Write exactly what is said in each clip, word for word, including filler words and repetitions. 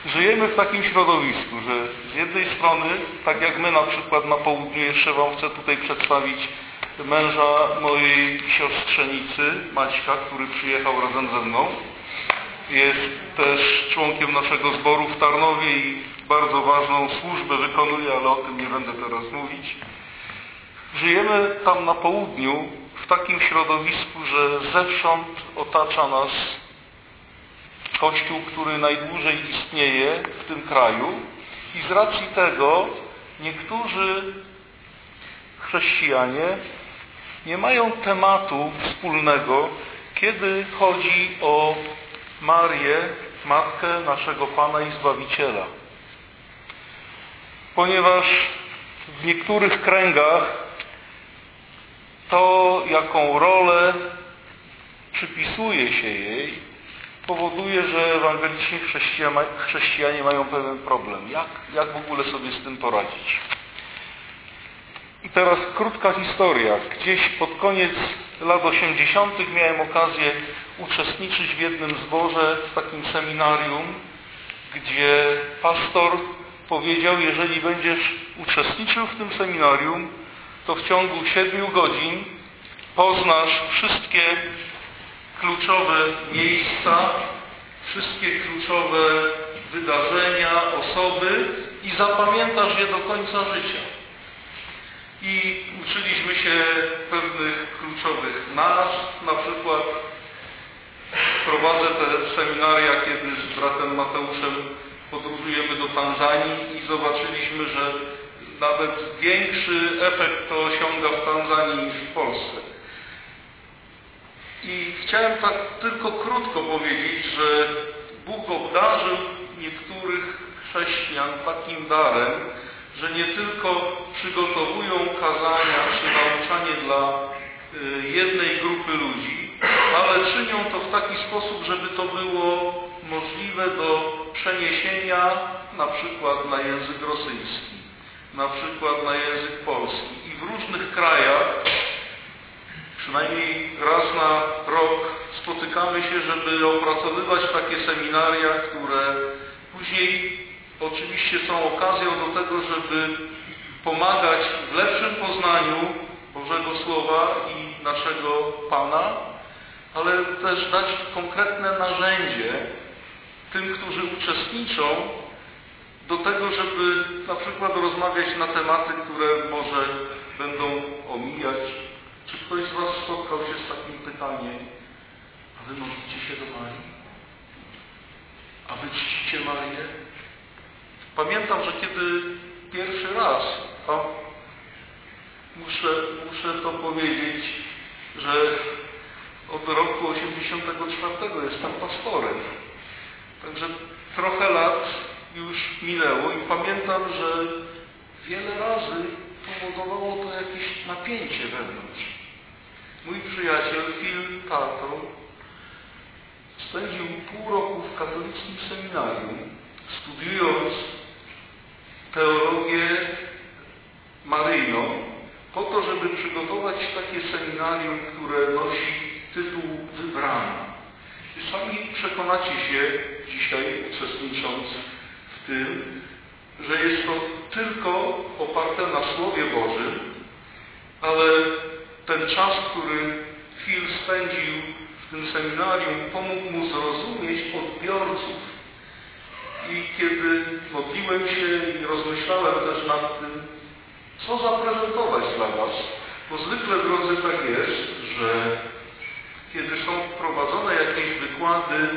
Żyjemy w takim środowisku, że z jednej strony, tak jak my na przykład na południu, jeszcze Wam chcę tutaj przedstawić męża mojej siostrzenicy, Maćka, który przyjechał razem ze mną. Jest też członkiem naszego zboru w Tarnowie i bardzo ważną służbę wykonuje, ale o tym nie będę teraz mówić. Żyjemy tam na południu w takim środowisku, że zewsząd otacza nas Kościół, który najdłużej istnieje w tym kraju i z racji tego niektórzy chrześcijanie nie mają tematu wspólnego, kiedy chodzi o Marię, Matkę naszego Pana i Zbawiciela. Ponieważ w niektórych kręgach to, jaką rolę przypisuje się jej, powoduje, że ewangeliczni chrześcijanie mają pewien problem. Jak, jak w ogóle sobie z tym poradzić? I teraz krótka historia. Gdzieś pod koniec lat osiemdziesiątych miałem okazję uczestniczyć w jednym zborze, w takim seminarium, gdzie pastor powiedział, jeżeli będziesz uczestniczył w tym seminarium, to w ciągu siedmiu godzin poznasz wszystkie kluczowe miejsca, wszystkie kluczowe wydarzenia, osoby i zapamiętasz je do końca życia. I uczyliśmy się pewnych kluczowych nazw, na przykład prowadzę te seminaria, kiedy z bratem Mateuszem podróżujemy do Tanzanii i zobaczyliśmy, że nawet większy efekt to osiąga w Tanzanii niż w Polsce. I chciałem tak tylko krótko powiedzieć, że Bóg obdarzył niektórych chrześcijan takim darem, że nie tylko przygotowują kazania czy nauczanie dla jednej grupy ludzi, ale czynią to w taki sposób, żeby to było możliwe do przeniesienia na przykład na język rosyjski, na przykład na język polski. I w różnych krajach przynajmniej raz na rok spotykamy się, żeby opracowywać takie seminaria, które później oczywiście są okazją do tego, żeby pomagać w lepszym poznaniu Bożego Słowa i naszego Pana, ale też dać konkretne narzędzie tym, którzy uczestniczą, do tego, żeby na przykład rozmawiać na tematy, które może będą omijać. Czy ktoś z Was spotkał się z takim pytaniem, a Wy modlicie się do Marii? A Wy czcicie Marię? Pamiętam, że kiedy pierwszy raz, a muszę, muszę to powiedzieć, że od roku osiemdziesiątego czwartego jestem pastorem. Także trochę lat już minęło i pamiętam, że wiele razy powodowało to jakieś napięcie wewnątrz. Mój przyjaciel Phil Tarton spędził pół roku w katolickim seminarium, studiując teologię maryjną, po to, żeby przygotować takie seminarium, które nosi tytuł Wybrana. I sami przekonacie się dzisiaj, uczestnicząc w tym, że jest to tylko oparte na Słowie Bożym, ale ten czas, który Phil spędził w tym seminarium, pomógł mu zrozumieć odbiorców. I kiedy modliłem się i rozmyślałem też nad tym, co zaprezentować dla Was, bo zwykle, drodzy, tak jest, że kiedy są wprowadzone jakieś wykłady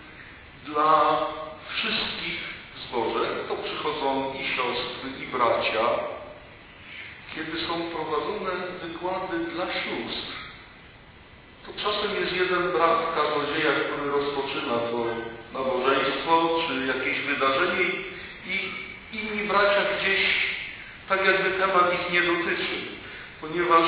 dla wszystkich w zborze, to przychodzą i siostry, i bracia, kiedy są prowadzone wykłady dla sióstr, to czasem jest jeden brat kaznodzieja, który rozpoczyna to nabożeństwo, czy jakieś wydarzenie i inni bracia gdzieś tak jakby temat ich nie dotyczy, ponieważ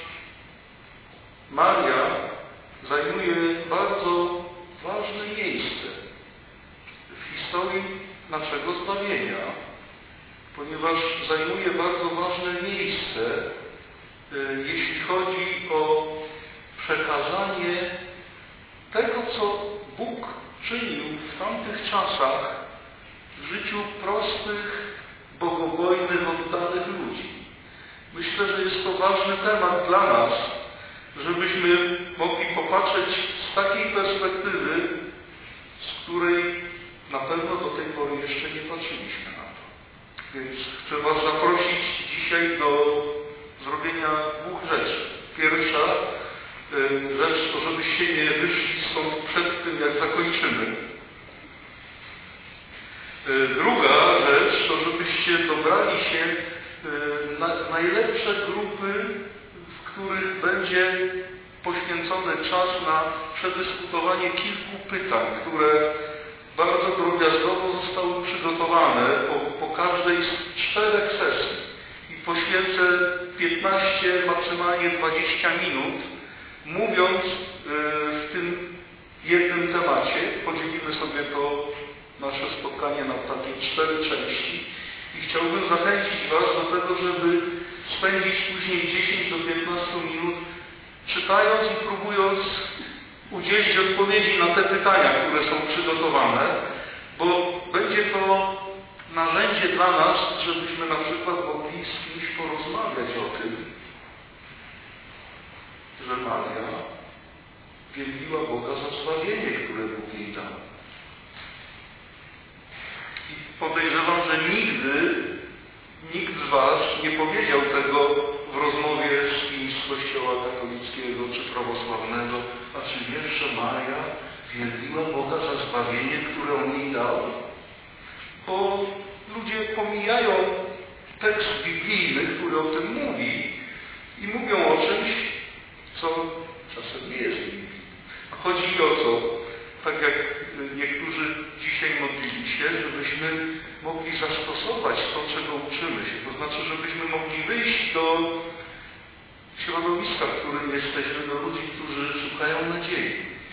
Maria zajmuje bardzo ważne miejsce w historii naszego zbawienia, ponieważ zajmuje bardzo ważne miejsce, jeśli chodzi o przekazanie tego, co Bóg czynił w tamtych czasach w życiu prostych, bogobojnych, oddanych ludzi. Myślę, że jest to ważny temat dla nas, żebyśmy mogli popatrzeć z takiej perspektywy, z której na pewno do tej pory jeszcze nie patrzyliśmy na to. Więc chcę Was zaprosić dzisiaj do zrobienia dwóch rzeczy. Pierwsza rzecz to, żebyście nie wyszli stąd przed tym, jak zakończymy. Druga rzecz to, żebyście dobrali się na najlepsze grupy, w których będzie poświęcony czas na przedyskutowanie kilku pytań, które bardzo drobiazgowo zostały przygotowane po, po każdej z czterech sesji. I poświęcę piętnaście, maksymalnie dwadzieścia minut, mówiąc w tym jednym temacie. Podzielimy sobie to nasze spotkanie na takie cztery części. I chciałbym zachęcić Was do tego, żeby spędzić później dziesięć do piętnastu minut czytając i próbując udzielić odpowiedzi na te pytania, które są przygotowane, bo będzie to narzędzie dla nas, żebyśmy na przykład mogli z kimś porozmawiać o tym, że Maria wielbiła Boga za zbawienie, które Bóg jej dał. I podejrzewam, że nigdy nikt z Was nie powiedział tego w rozmowie z kimś z Kościoła katolickiego czy prawosławnego, a czy wiesz, że Maria wielbiła Boga za zbawienie, które On jej dał? Bo ludzie pomijają tekst biblijny, który o tym mówi i mówią o czymś, co czasem nie jest biblijne. Chodzi o to, tak jak niektórzy dzisiaj modlili się, żebyśmy mogli zastosować to, czego uczymy się. To znaczy, żebyśmy mogli wyjść do środowiska, w którym jesteśmy, do ludzi, którzy szukają nadziei.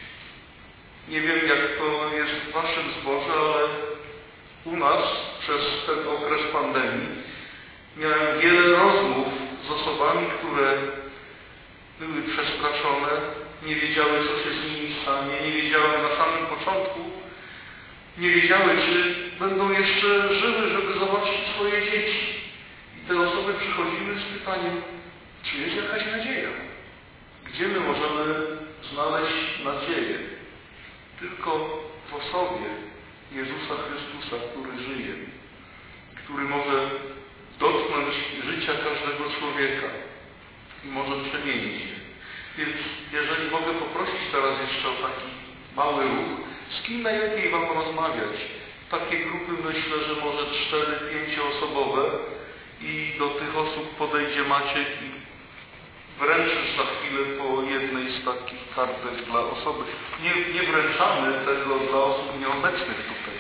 Nie wiem, jak to jest w Waszym zborze, ale u nas przez ten okres pandemii miałem wiele rozmów z osobami, które były przestraszone, nie wiedziały, co się z nimi stanie, nie wiedziały na samym początku, nie wiedziały, czy będą jeszcze żyły, żeby zobaczyć swoje dzieci. I te osoby przychodziły z pytaniem, czy jest jakaś nadzieja? Gdzie my możemy znaleźć nadzieję? Tylko w osobie Jezusa Chrystusa, który żyje, który może dotknąć życia każdego człowieka i może przemienić je. Więc jeżeli mogę poprosić teraz jeszcze o taki mały ruch, z kim najlepiej Wam rozmawiać? Takie grupy myślę, że może cztery, pięcioosobowe i do tych osób podejdzie Maciek i wręczysz za chwilę po jednej z takich kartek dla osoby. Nie, nie wręczamy tego dla osób nieobecnych tutaj.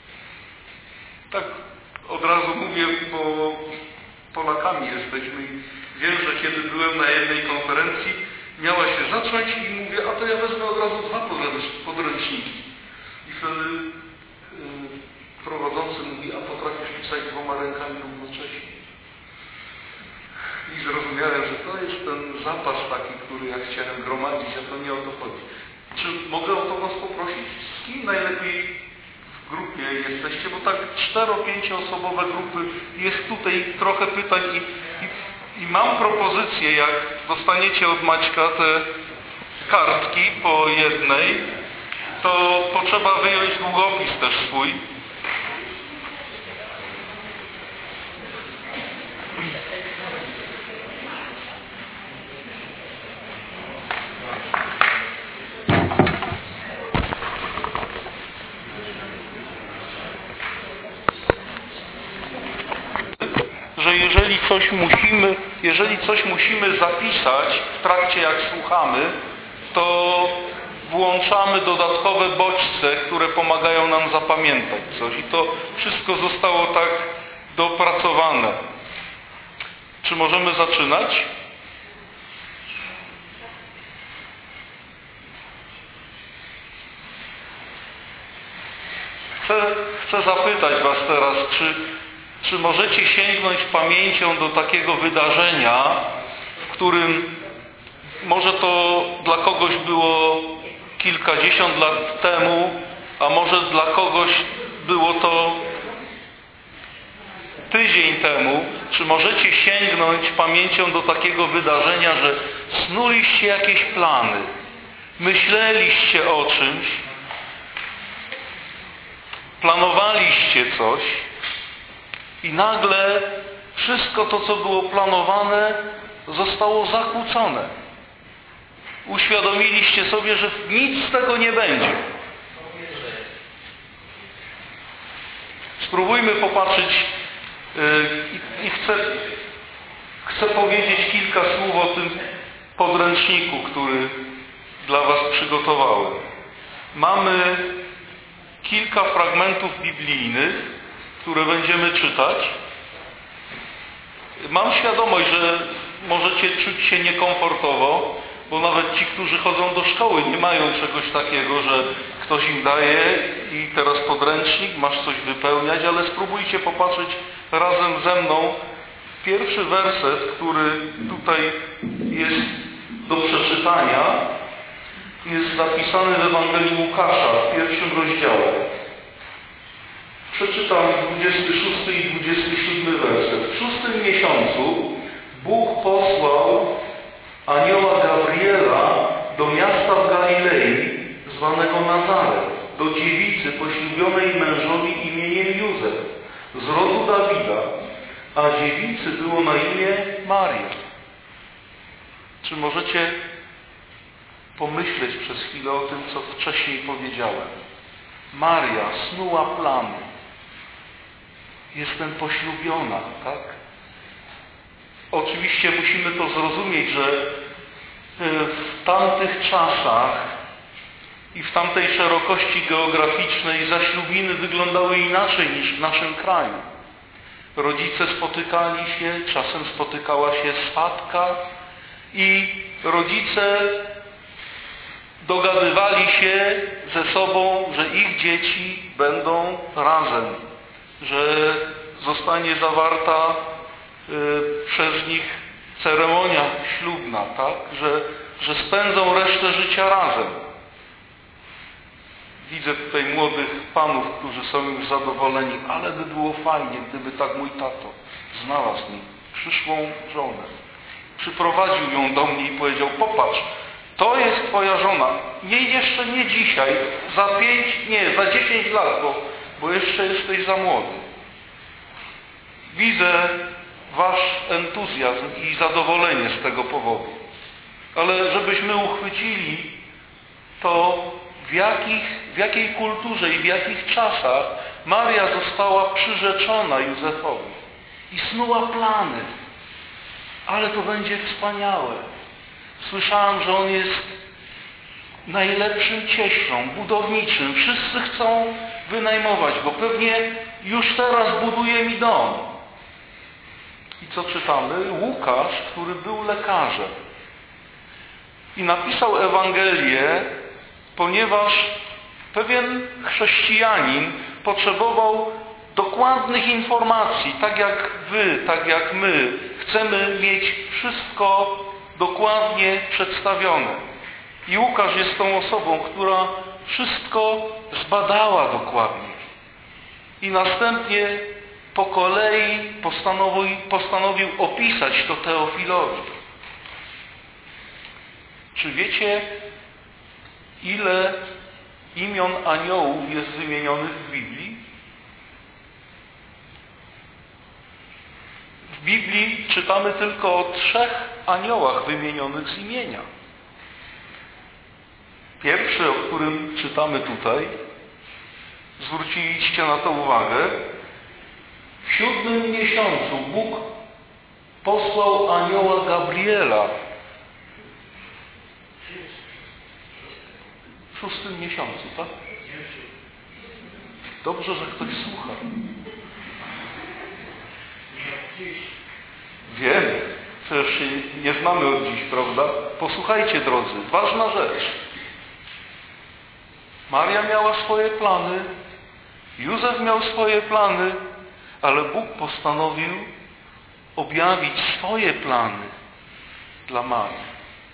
Tak od razu mówię, bo Polakami jesteśmy i wiem, że kiedy byłem na jednej konferencji, miała się zacząć i mówię, a to ja wezmę od razu dwa podręczniki. I wtedy yy, prowadzący mówi, a potrafisz pisać dwoma rękami równocześnie. I zrozumiałem, że to jest ten zapas taki, który ja chciałem gromadzić, a to nie o to chodzi. Czy mogę o to Was poprosić? Z kim najlepiej w grupie jesteście? Bo tak cztero-pięcioosobowe grupy, jest tutaj trochę pytań i, i I mam propozycję, jak dostaniecie od Maćka te kartki po jednej, to potrzeba wyjąć długopis też swój. Że jeżeli coś musimy, jeżeli coś musimy zapisać w trakcie jak słuchamy, to włączamy dodatkowe bodźce, które pomagają nam zapamiętać coś. I to wszystko zostało tak dopracowane. Czy możemy zaczynać? Chcę, chcę zapytać Was teraz, czy Czy możecie sięgnąć pamięcią do takiego wydarzenia, w którym może to dla kogoś było kilkadziesiąt lat temu, a może dla kogoś było to tydzień temu, czy możecie sięgnąć pamięcią do takiego wydarzenia, że snuliście jakieś plany, myśleliście o czymś, planowaliście coś i nagle wszystko to, co było planowane, zostało zakłócone. Uświadomiliście sobie, że nic z tego nie będzie. Spróbujmy popatrzeć yy, i, i chcę, chcę powiedzieć kilka słów o tym podręczniku, który dla Was przygotowałem. Mamy kilka fragmentów biblijnych, które będziemy czytać. Mam świadomość, że możecie czuć się niekomfortowo, bo nawet ci, którzy chodzą do szkoły, nie mają czegoś takiego, że ktoś im daje i teraz podręcznik, masz coś wypełniać, ale spróbujcie popatrzeć razem ze mną. Pierwszy werset, który tutaj jest do przeczytania, jest zapisany w Ewangelii Łukasza w pierwszym rozdziale. Przeczytam dwudziesty szósty i dwudziesty siódmy werset. W szóstym miesiącu Bóg posłał anioła Gabriela do miasta w Galilei, zwanego Nazaret, do dziewicy poślubionej mężowi imieniem Józef, z rodu Dawida, a dziewicy było na imię Maria. Czy możecie pomyśleć przez chwilę o tym, co wcześniej powiedziałem? Maria snuła plany. Jestem poślubiona, tak? Oczywiście musimy to zrozumieć, że w tamtych czasach i w tamtej szerokości geograficznej zaślubiny wyglądały inaczej niż w naszym kraju. Rodzice spotykali się, czasem spotykała się swatka i rodzice dogadywali się ze sobą, że ich dzieci będą razem, że zostanie zawarta y, przez nich ceremonia ślubna, tak? Że, że spędzą resztę życia razem. Widzę tutaj młodych panów, którzy są już zadowoleni, ale by było fajnie, gdyby tak mój tato znalazł mi przyszłą żonę. Przyprowadził ją do mnie i powiedział: popatrz, to jest twoja żona. Nie, jeszcze nie dzisiaj, za pięć, nie, za dziesięć lat, bo, bo jeszcze jesteś za młody. Widzę wasz entuzjazm i zadowolenie z tego powodu. Ale żebyśmy uchwycili to, w, jakich, w jakiej kulturze i w jakich czasach Maria została przyrzeczona Józefowi i snuła plany. Ale to będzie wspaniałe. Słyszałem, że on jest najlepszym cieślą, budowniczym. Wszyscy chcą wynajmować go. Pewnie już teraz buduje mi dom. I co czytamy? Łukasz, który był lekarzem i napisał Ewangelię, ponieważ pewien chrześcijanin potrzebował dokładnych informacji, tak jak wy, tak jak my. Chcemy mieć wszystko dokładnie przedstawione. I Łukasz jest tą osobą, która wszystko zbadała dokładnie. I następnie po kolei postanowił, postanowił opisać to Teofilowi. Czy wiecie, ile imion aniołów jest wymienionych w Biblii? W Biblii czytamy tylko o trzech aniołach wymienionych z imienia. Pierwszy, o którym czytamy tutaj, zwróciliście na to uwagę, w siódmym miesiącu Bóg posłał anioła Gabriela. W szóstym miesiącu, tak? Dobrze, że ktoś słucha. Wiemy, przecież się nie znamy od dziś, prawda? Posłuchajcie, drodzy, ważna rzecz. Maria miała swoje plany, Józef miał swoje plany, ale Bóg postanowił objawić swoje plany dla Marii.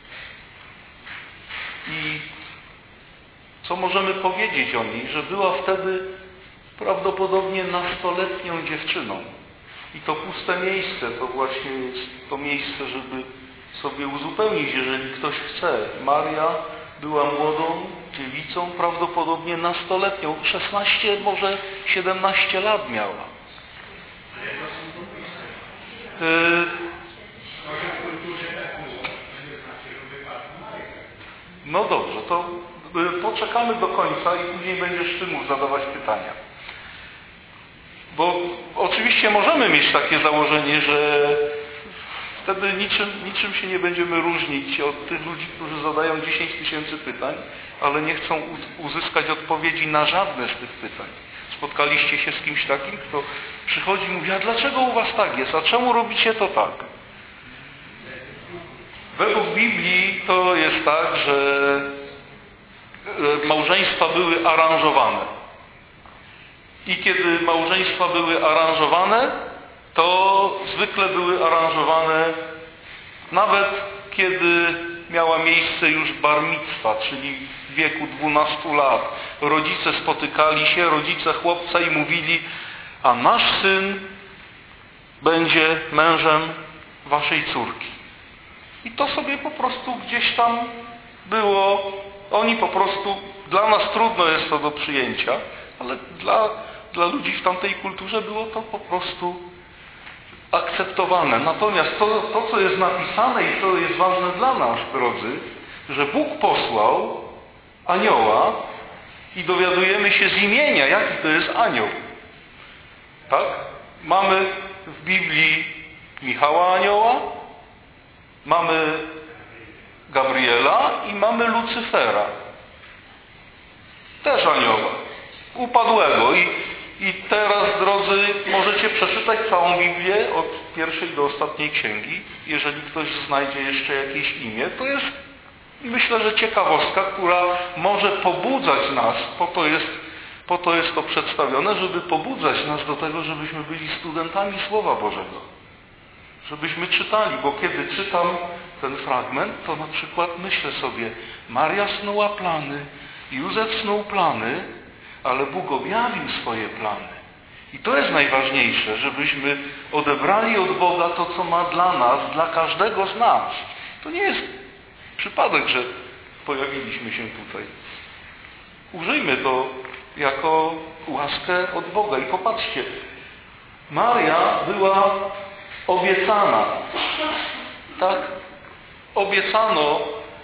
I co możemy powiedzieć o niej? Że była wtedy prawdopodobnie nastoletnią dziewczyną. I to puste miejsce to właśnie jest to miejsce, żeby sobie uzupełnić, jeżeli ktoś chce. Maria była młodą dziewicą, prawdopodobnie nastoletnią, szesnaście, może siedemnaście lat miała. No dobrze, to poczekamy do końca i później będziesz Ty mógł zadawać pytania. Bo oczywiście możemy mieć takie założenie, że wtedy niczym, niczym się nie będziemy różnić od tych ludzi, którzy zadają dziesięć tysięcy pytań, ale nie chcą uzyskać odpowiedzi na żadne z tych pytań. Spotkaliście się z kimś takim, kto przychodzi i mówi, a dlaczego u was tak jest, a czemu robicie to tak? Według Biblii to jest tak, że małżeństwa były aranżowane. I kiedy małżeństwa były aranżowane, to zwykle były aranżowane nawet kiedy miała miejsce już bar micwa, czyli w wieku dwunastu lat. Rodzice spotykali się, rodzice chłopca i mówili, a nasz syn będzie mężem waszej córki. I to sobie po prostu gdzieś tam było, oni po prostu, dla nas trudno jest to do przyjęcia, ale dla, dla ludzi w tamtej kulturze było to po prostu akceptowane. Natomiast to, to, co jest napisane i co jest ważne dla nas, drodzy, że Bóg posłał anioła i dowiadujemy się z imienia, jaki to jest anioł. Tak? Mamy w Biblii Michała anioła, mamy Gabriela i mamy Lucyfera. Też anioła. Upadłego. I, I teraz, drodzy, możecie przeczytać całą Biblię od pierwszej do ostatniej księgi. Jeżeli ktoś znajdzie jeszcze jakieś imię, to jest, myślę, że ciekawostka, która może pobudzać nas, po to jest, po to jest to przedstawione, żeby pobudzać nas do tego, żebyśmy byli studentami Słowa Bożego. Żebyśmy czytali, bo kiedy czytam ten fragment, to na przykład myślę sobie, Maria snuła plany, Józef snuł plany, ale Bóg objawił swoje plany. I to jest najważniejsze, żebyśmy odebrali od Boga to, co ma dla nas, dla każdego z nas. To nie jest przypadek, że pojawiliśmy się tutaj. Użyjmy to jako łaskę od Boga. I popatrzcie, Maria była obiecana. Tak? Obiecano,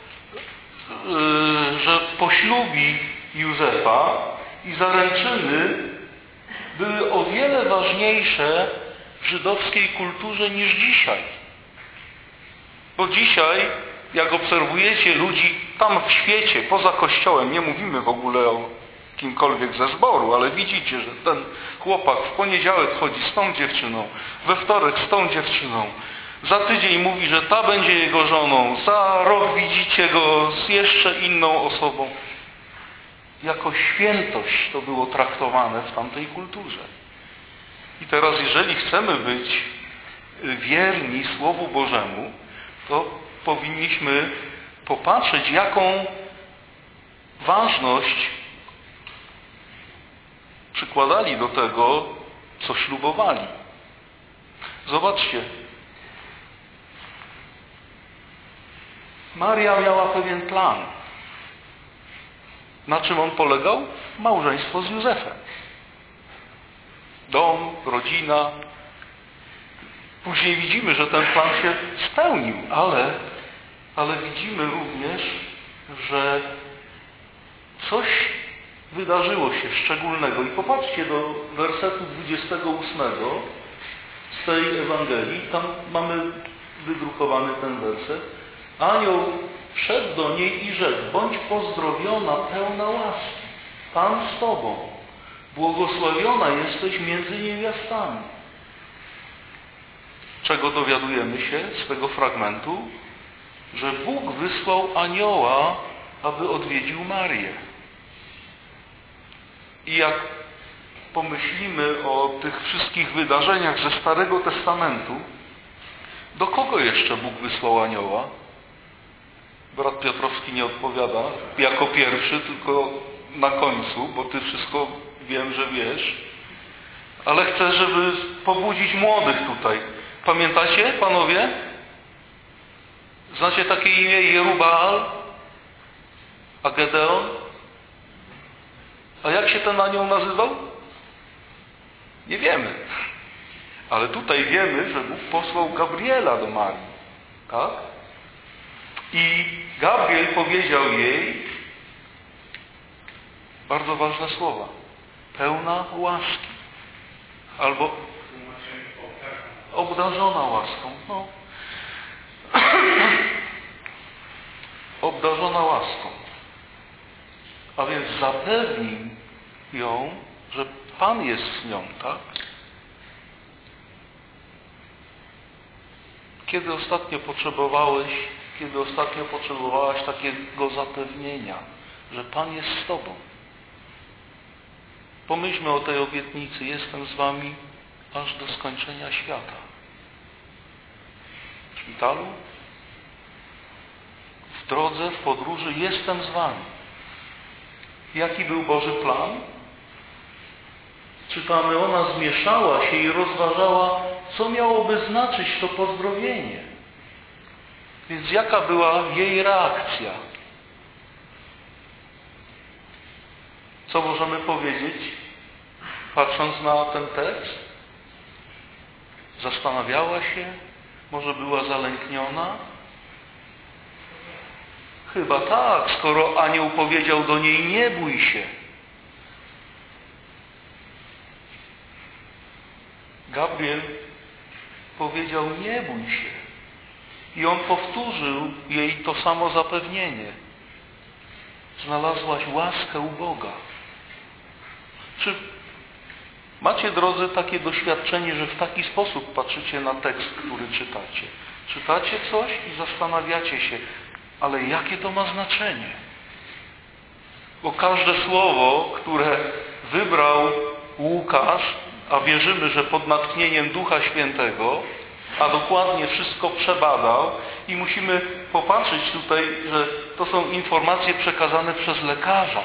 yy, że poślubi Józefa i zaręczyny były o wiele ważniejsze w żydowskiej kulturze niż dzisiaj. Bo dzisiaj, jak obserwujecie ludzi tam w świecie, poza Kościołem, nie mówimy w ogóle o kimkolwiek ze zboru, ale widzicie, że ten chłopak w poniedziałek chodzi z tą dziewczyną, we wtorek z tą dziewczyną, za tydzień mówi, że ta będzie jego żoną, za rok widzicie go z jeszcze inną osobą. Jako świętość to było traktowane w tamtej kulturze. I teraz, jeżeli chcemy być wierni Słowu Bożemu, to powinniśmy popatrzeć, jaką ważność przykładali do tego, co ślubowali. Zobaczcie. Maria miała pewien plan. Na czym on polegał? Małżeństwo z Józefem. Dom, rodzina. Później widzimy, że ten plan się spełnił, ale, ale widzimy również, że coś wydarzyło się szczególnego. I popatrzcie do wersetu dwudziestego ósmego z tej Ewangelii. Tam mamy wydrukowany ten werset. Anioł wszedł do niej i rzekł, bądź pozdrowiona, pełna łaski. Pan z Tobą. Błogosławiona jesteś między niewiastami. Czego dowiadujemy się z tego fragmentu? Że Bóg wysłał anioła, aby odwiedził Marię. I jak pomyślimy o tych wszystkich wydarzeniach ze Starego Testamentu, do kogo jeszcze Bóg wysłał anioła? Brat Piotrowski nie odpowiada jako pierwszy, tylko na końcu, bo ty wszystko wiem, że wiesz. Ale chcę, żeby pobudzić młodych tutaj. Pamiętacie, panowie? Znacie takie imię Jerubbaal? A Gedeon? A jak się ten anioł nazywał? Nie wiemy. Ale tutaj wiemy, że Bóg posłał Gabriela do Marii. Tak? I Gabriel powiedział jej bardzo ważne słowa. Pełna łaski. Albo obdarzona łaską. No. Obdarzona łaską. A więc zapewnił ją, że Pan jest z nią, tak? Kiedy ostatnio potrzebowałeś, kiedy ostatnio potrzebowałaś takiego zapewnienia, że Pan jest z Tobą? Pomyślmy o tej obietnicy. Jestem z Wami aż do skończenia świata. W szpitalu, w drodze, w podróży jestem z Wami. Jaki był Boży plan? Czytamy, ona zmieszała się i rozważała, co miałoby znaczyć to pozdrowienie. Więc jaka była jej reakcja? Co możemy powiedzieć, patrząc na ten tekst? Zastanawiała się? Może była zalękniona? Chyba tak, skoro anioł powiedział do niej, nie bój się. Gabriel powiedział, nie bój się. I on powtórzył jej to samo zapewnienie. Znalazłaś łaskę u Boga. Czy macie, drodzy, takie doświadczenie, że w taki sposób patrzycie na tekst, który czytacie? Czytacie coś i zastanawiacie się, ale jakie to ma znaczenie? Bo każde słowo, które wybrał Łukasz, a wierzymy, że pod natchnieniem Ducha Świętego, a dokładnie wszystko przebadał i musimy popatrzeć tutaj, że to są informacje przekazane przez lekarza.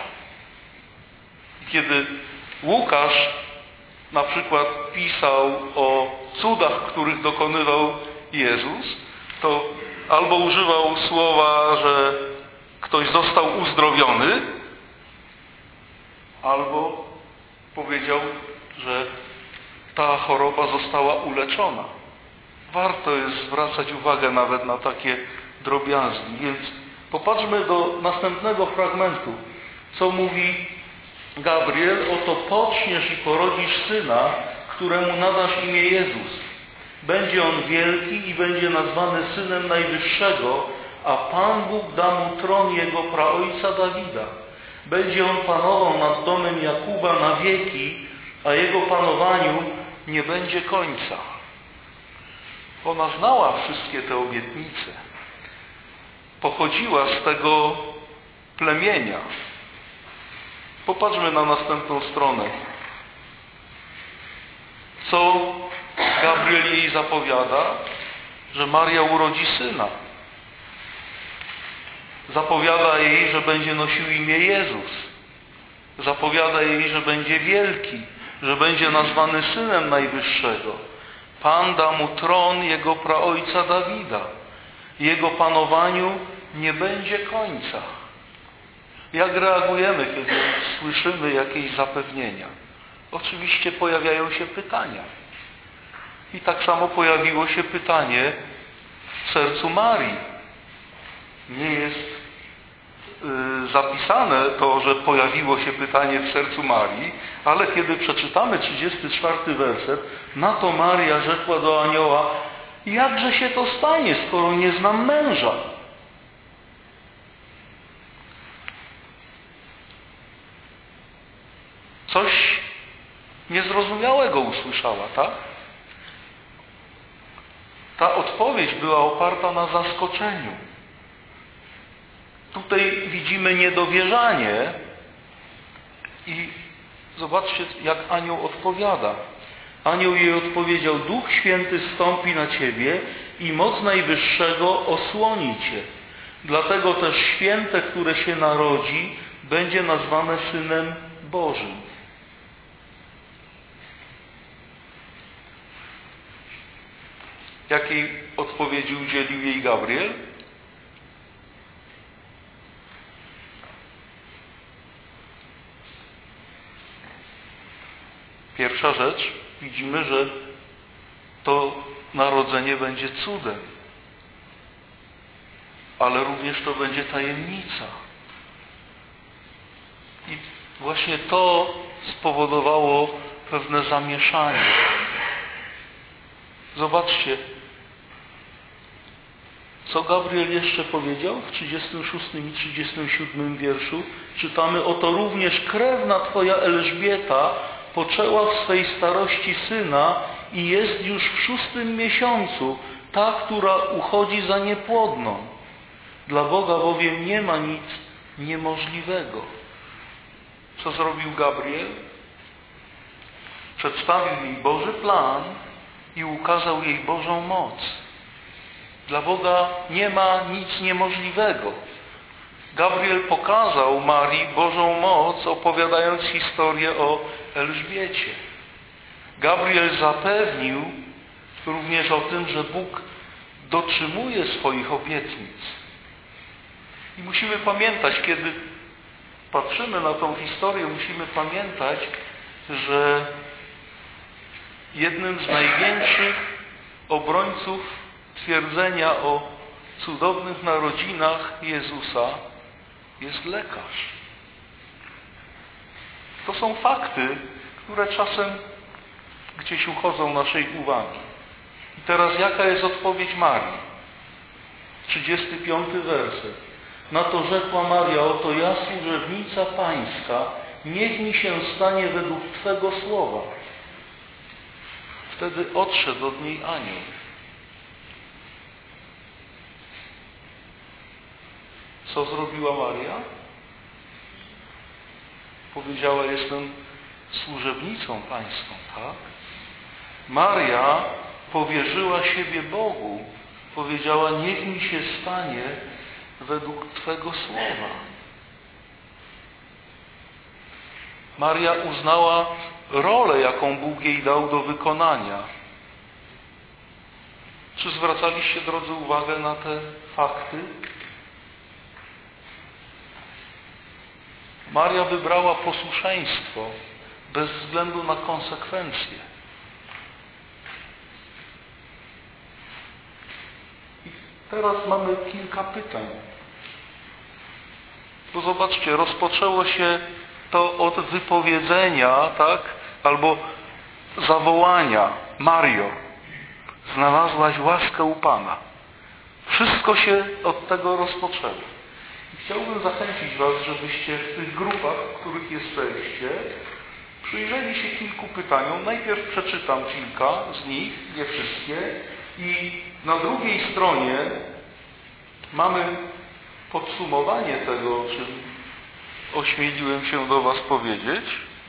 Kiedy Łukasz na przykład pisał o cudach, których dokonywał Jezus, to albo używał słowa, że ktoś został uzdrowiony, albo powiedział, że ta choroba została uleczona. Warto jest zwracać uwagę nawet na takie drobiazgi. Więc popatrzmy do następnego fragmentu, co mówi Gabriel. Oto poczniesz i porodzisz syna, któremu nadasz imię Jezus. Będzie on wielki i będzie nazwany Synem Najwyższego, a Pan Bóg da mu tron jego praojca Dawida. Będzie on panował nad domem Jakuba na wieki, a jego panowaniu nie będzie końca. Ona znała wszystkie te obietnice. Pochodziła z tego plemienia. Popatrzmy na następną stronę. Co Gabriel jej zapowiada? Że Maria urodzi syna. Zapowiada jej, że będzie nosił imię Jezus. Zapowiada jej, że będzie wielki, że będzie nazwany Synem Najwyższego. Pan da mu tron jego praojca Dawida. Jego panowaniu nie będzie końca. Jak reagujemy, kiedy słyszymy jakieś zapewnienia? Oczywiście pojawiają się pytania. I tak samo pojawiło się pytanie w sercu Marii. Nie jest y, zapisane to, że pojawiło się pytanie w sercu Marii, ale kiedy przeczytamy trzydziesty czwarty werset, na to Maria rzekła do anioła, jakże się to stanie, skoro nie znam męża? Coś niezrozumiałego usłyszała, tak? Ta odpowiedź była oparta na zaskoczeniu. Tutaj widzimy niedowierzanie i zobaczcie, jak anioł odpowiada. Anioł jej odpowiedział, Duch Święty zstąpi na ciebie i moc Najwyższego osłoni cię. Dlatego też święte, które się narodzi, będzie nazwane Synem Bożym. Jakiej odpowiedzi udzielił jej Gabriel? Pierwsza rzecz, widzimy, że to narodzenie będzie cudem, ale również to będzie tajemnica. I właśnie to spowodowało pewne zamieszanie. Zobaczcie, co Gabriel jeszcze powiedział w trzydziestym szóstym i trzydziestym siódmym wierszu. Czytamy: oto również krewna Twoja Elżbieta poczęła w swej starości syna i jest już w szóstym miesiącu, ta, która uchodzi za niepłodną. Dla Boga bowiem nie ma nic niemożliwego. Co zrobił Gabriel? Przedstawił jej Boży plan i ukazał jej Bożą moc. Dla Boga nie ma nic niemożliwego. Gabriel pokazał Marii Bożą moc, opowiadając historię o Elżbiecie. Gabriel zapewnił również o tym, że Bóg dotrzymuje swoich obietnic. I musimy pamiętać, kiedy patrzymy na tą historię, musimy pamiętać, że jednym z największych obrońców twierdzenia o cudownych narodzinach Jezusa jest lekarz. To są fakty, które czasem gdzieś uchodzą naszej uwagi. I teraz jaka jest odpowiedź Marii? trzydziesty piąty werset. Na to rzekła Maria: oto ja, służebnica Pańska, niech mi się stanie według Twego słowa. Wtedy odszedł od niej anioł. Co zrobiła Maria? Powiedziała: jestem służebnicą Pańską, tak? Maria powierzyła siebie Bogu. Powiedziała: niech mi się stanie według Twego słowa. Maria uznała rolę, jaką Bóg jej dał do wykonania. Czy zwracaliście, drodzy, uwagę na te fakty? Maria wybrała posłuszeństwo bez względu na konsekwencje. I teraz mamy kilka pytań. Bo zobaczcie, rozpoczęło się to od wypowiedzenia, tak? Albo zawołania: Mario, znalazłaś łaskę u Pana. Wszystko się od tego rozpoczęło. I chciałbym zachęcić Was, żebyście w tych grupach, w których jesteście, przyjrzeli się kilku pytaniom. Najpierw przeczytam kilka z nich, nie wszystkie. I na drugiej stronie mamy podsumowanie tego, o czym ośmieliłem się do Was powiedzieć,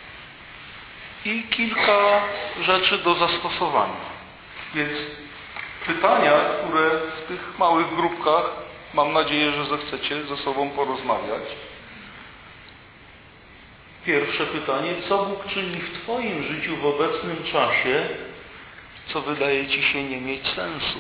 i kilka rzeczy do zastosowania. Więc pytania, które w tych małych grupkach, mam nadzieję, że zechcecie ze sobą porozmawiać. Pierwsze pytanie: co Bóg czyni w Twoim życiu w obecnym czasie, co wydaje Ci się nie mieć sensu?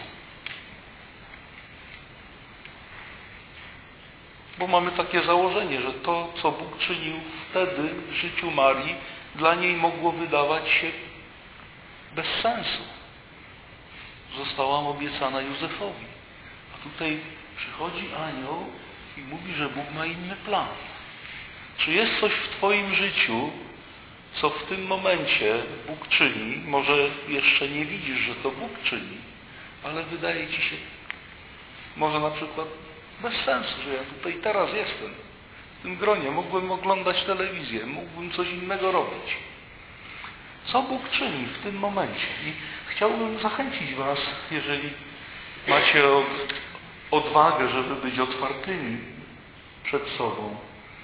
Bo mamy takie założenie, że to, co Bóg czynił wtedy w życiu Marii, dla niej mogło wydawać się bez sensu. Zostałam obiecana Józefowi. A tutaj przychodzi anioł i mówi, że Bóg ma inny plan. Czy jest coś w Twoim życiu, co w tym momencie Bóg czyni? Może jeszcze nie widzisz, że to Bóg czyni, ale wydaje Ci się może na przykład bez sensu, że ja tutaj teraz jestem, w tym gronie, mógłbym oglądać telewizję, mógłbym coś innego robić. Co Bóg czyni w tym momencie? I chciałbym zachęcić Was, jeżeli macie odwagę, żeby być otwartymi przed sobą.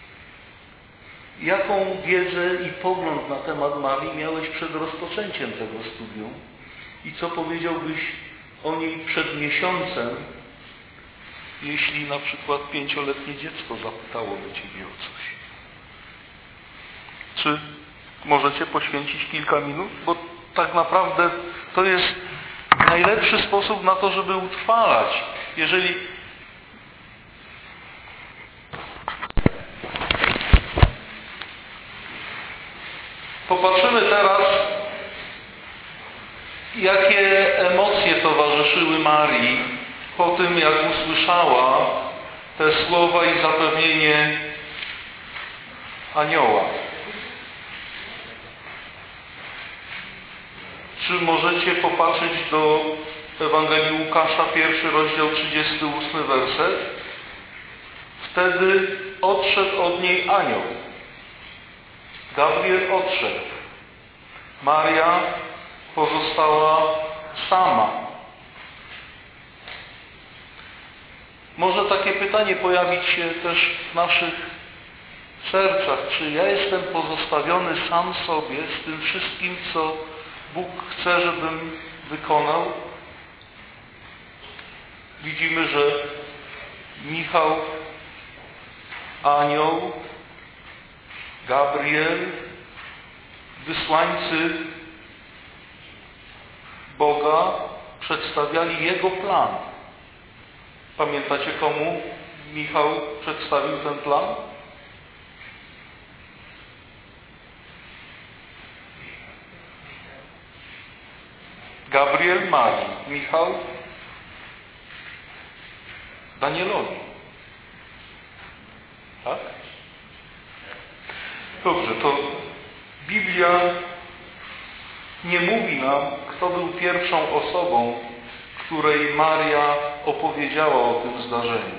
Jaką wiedzę i pogląd na temat Marii miałeś przed rozpoczęciem tego studium? I co powiedziałbyś o niej przed miesiącem, jeśli na przykład pięcioletnie dziecko zapytałoby Ciebie o coś? Czy możecie poświęcić kilka minut? Bo tak naprawdę to jest najlepszy sposób na to, żeby utrwalać. Jeżeli popatrzymy teraz, jakie emocje towarzyszyły Marii po tym, jak usłyszała te słowa i zapewnienie anioła. Czy możecie popatrzeć do Ewangelii Łukasza, pierwszy rozdział, trzydziesty ósmy werset? Wtedy odszedł od niej anioł. Gabriel odszedł. Maria pozostała sama. Może takie pytanie pojawić się też w naszych sercach. Czy ja jestem pozostawiony sam sobie z tym wszystkim, co Bóg chce, żebym wykonał? Widzimy, że Michał, anioł, Gabriel, wysłańcy Boga przedstawiali Jego plan. Pamiętacie, komu Michał przedstawił ten plan? Gabriel Marii, Michał Danielowi. Tak? Dobrze, to Biblia nie mówi nam, kto był pierwszą osobą, której Maria opowiedziała o tym zdarzeniu.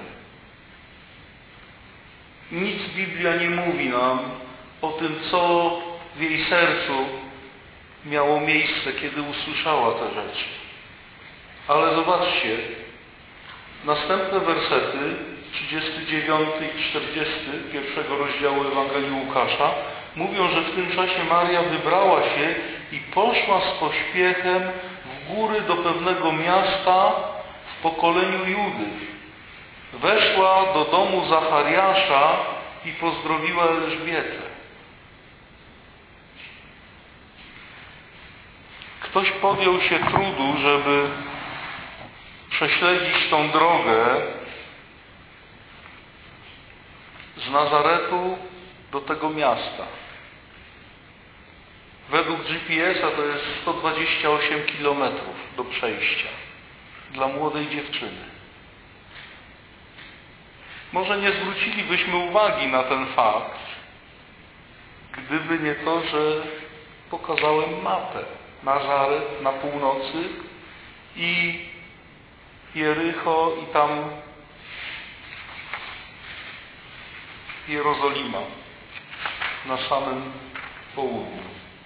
Nic Biblia nie mówi nam o tym, co w jej sercu miało miejsce, kiedy usłyszała te rzeczy. Ale zobaczcie, następne wersety, trzydziesty dziewiąty i czterdziesty pierwszego rozdziału Ewangelii Łukasza, mówią, że w tym czasie Maria wybrała się i poszła z pośpiechem w góry do pewnego miasta w pokoleniu Judy. Weszła do domu Zachariasza i pozdrowiła Elżbietę. Ktoś podjął się trudu, żeby prześledzić tą drogę z Nazaretu do tego miasta. Według G P S a to jest sto dwadzieścia osiem kilometrów do przejścia dla młodej dziewczyny. Może nie zwrócilibyśmy uwagi na ten fakt, gdyby nie to, że pokazałem mapę. Nazaret na północy i Jericho i tam Jerozolima na samym południu.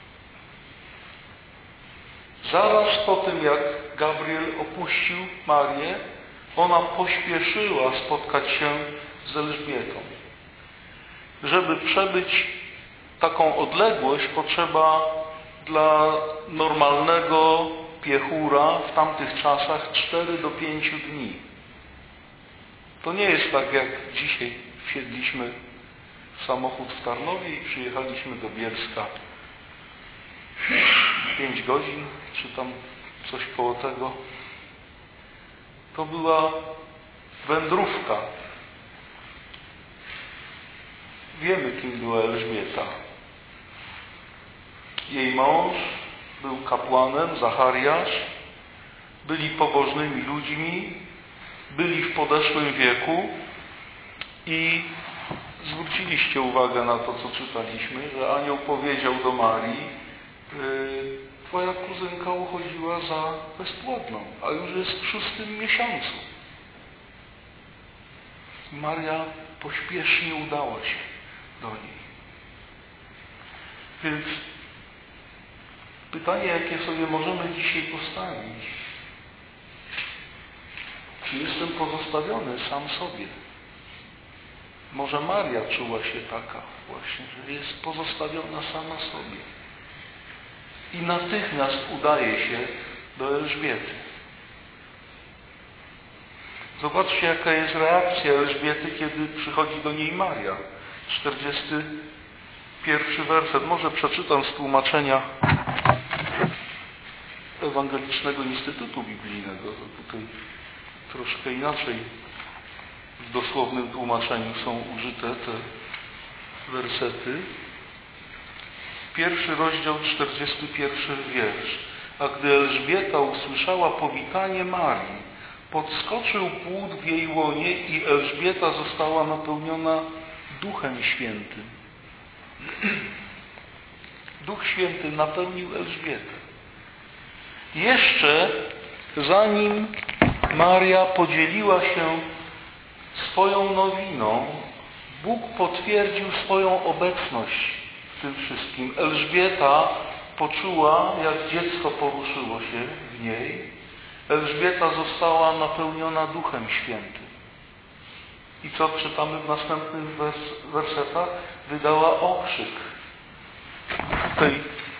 Zaraz po tym, jak Gabriel opuścił Marię, ona pośpieszyła spotkać się z Elżbietą. Żeby przebyć taką odległość, potrzeba dla normalnego piechura w tamtych czasach cztery do pięciu dni. To nie jest tak, jak dzisiaj wsiedliśmy w samochód w Tarnowie i przyjechaliśmy do Bielska. Pięć godzin, czy tam coś koło tego. To była wędrówka. Wiemy, kim była Elżbieta. Jej mąż był kapłanem, Zachariasz. Byli pobożnymi ludźmi, byli w podeszłym wieku i zwróciliście uwagę na to, co czytaliśmy, że anioł powiedział do Marii: twoja kuzynka uchodziła za bezpłodną, a już jest w szóstym miesiącu. Maria pośpiesznie udała się do niej. Więc pytanie, jakie sobie możemy dzisiaj postawić: czy jestem pozostawiony sam sobie? Może Maria czuła się taka właśnie, że jest pozostawiona sama sobie. I natychmiast udaje się do Elżbiety. Zobaczcie, jaka jest reakcja Elżbiety, kiedy przychodzi do niej Maria. czterdziesty pierwszy werset. Może przeczytam z tłumaczenia Ewangelicznego Instytutu Biblijnego. Tutaj troszkę inaczej w dosłownym tłumaczeniu są użyte te wersety. Pierwszy rozdział, czterdziesty pierwszy wiersz. A gdy Elżbieta usłyszała powitanie Marii, podskoczył płód w jej łonie i Elżbieta została napełniona Duchem Świętym. Duch Święty napełnił Elżbietę. Jeszcze zanim Maria podzieliła się swoją nowiną, Bóg potwierdził swoją obecność w tym wszystkim. Elżbieta poczuła, jak dziecko poruszyło się w niej. Elżbieta została napełniona Duchem Świętym. I co czytamy w następnych wers- wersetach? Wydała okrzyk. Tutaj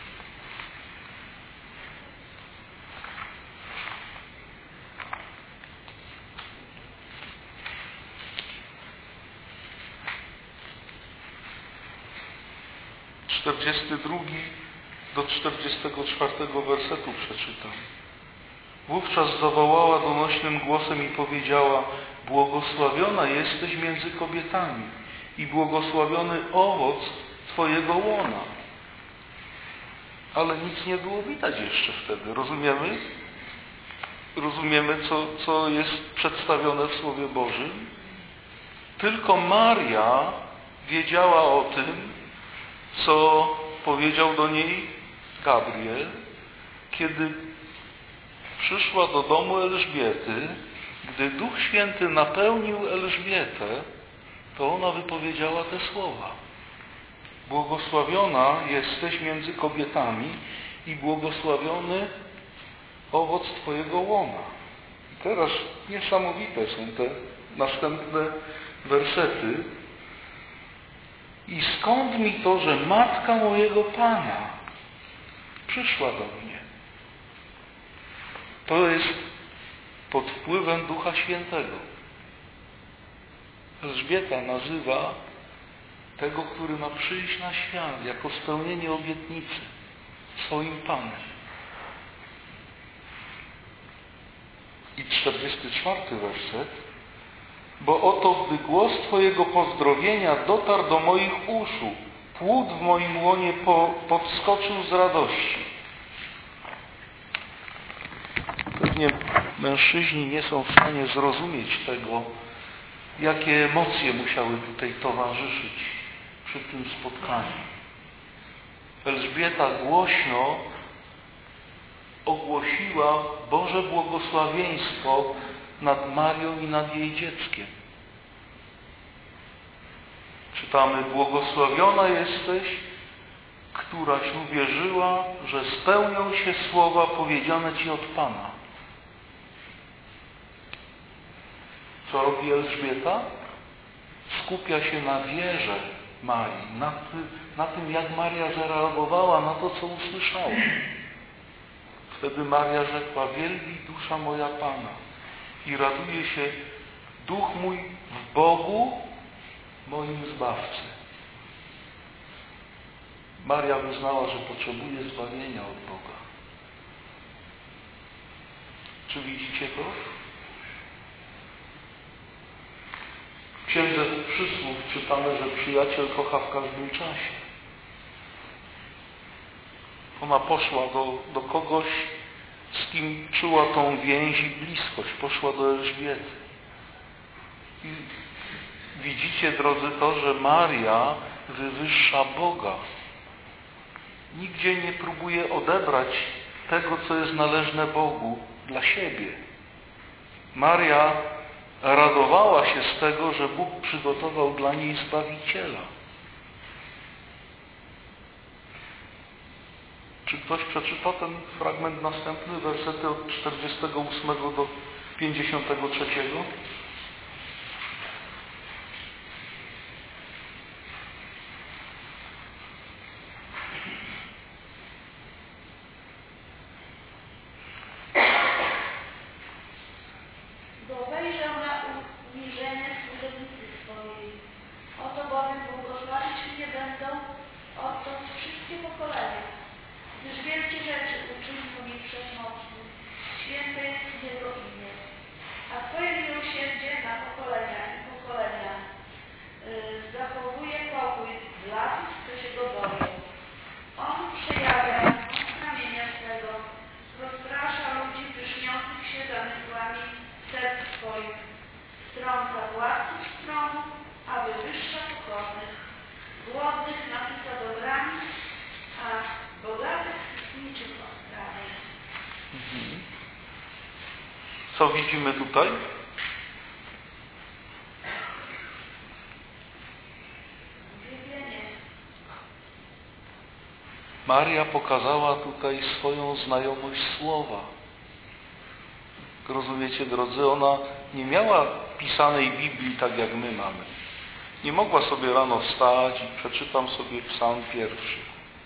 czterdziesty drugi do czterdziestego czwartego wersetu przeczytam. Wówczas zawołała donośnym głosem i powiedziała: błogosławiona jesteś między kobietami i błogosławiony owoc Twojego łona. Ale nic nie było widać jeszcze wtedy. Rozumiemy? Rozumiemy, co, co jest przedstawione w Słowie Bożym? Tylko Maria wiedziała o tym, co powiedział do niej Gabriel, kiedy przyszła do domu Elżbiety. Gdy Duch Święty napełnił Elżbietę, to ona wypowiedziała te słowa. Błogosławiona jesteś między kobietami i błogosławiony owoc Twojego łona. I teraz niesamowite są te następne wersety. I skąd mi to, że matka mojego Pana przyszła do mnie? To jest pod wpływem Ducha Świętego. Elżbieta nazywa tego, który ma przyjść na świat, jako spełnienie obietnicy swoim Panem. I czterdziesty czwarty werset. Bo oto, gdy głos Twojego pozdrowienia dotarł do moich uszu, płód w moim łonie po, podskoczył z radości. Pewnie mężczyźni nie są w stanie zrozumieć tego, jakie emocje musiały tutaj towarzyszyć przy tym spotkaniu. Elżbieta głośno ogłosiła Boże błogosławieństwo nad Marią i nad jej dzieckiem. Czytamy: błogosławiona jesteś, któraś uwierzyła, że spełnią się słowa powiedziane Ci od Pana. Co robi Elżbieta? Skupia się na wierze Marii, na, ty, na tym, jak Maria zareagowała na to, co usłyszała. Wtedy Maria rzekła: wielbi dusza moja Pana i raduje się duch mój w Bogu, moim Zbawcy. Maria wyznała, że potrzebuje zbawienia od Boga. Czy widzicie to? W Księdze Przysłów czytamy, że przyjaciel kocha w każdym czasie. Ona poszła do, do kogoś, z kim czuła tą więź i bliskość. Poszła do Elżbiety. I widzicie, drodzy, to, że Maria wywyższa Boga. Nigdzie nie próbuje odebrać tego, co jest należne Bogu dla siebie. Maria radowała się z tego, że Bóg przygotował dla niej Zbawiciela. Czy ktoś przeczyta ten fragment następny, wersety od czterdziestego ósmego do pięćdziesiątego trzeciego? Bo wejrzał na uniżenie służebnicy swojej. Oto bowiem błogosławić mnie będą odtąd wszystkie pokolenia, gdyż wielkie rzeczy uczynił mi wszechmocny. Co widzimy tutaj? Maria pokazała tutaj swoją znajomość słowa. Rozumiecie, drodzy, ona nie miała pisanej Biblii tak jak my mamy. Nie mogła sobie rano wstać i przeczytam sobie psalm pierwszy.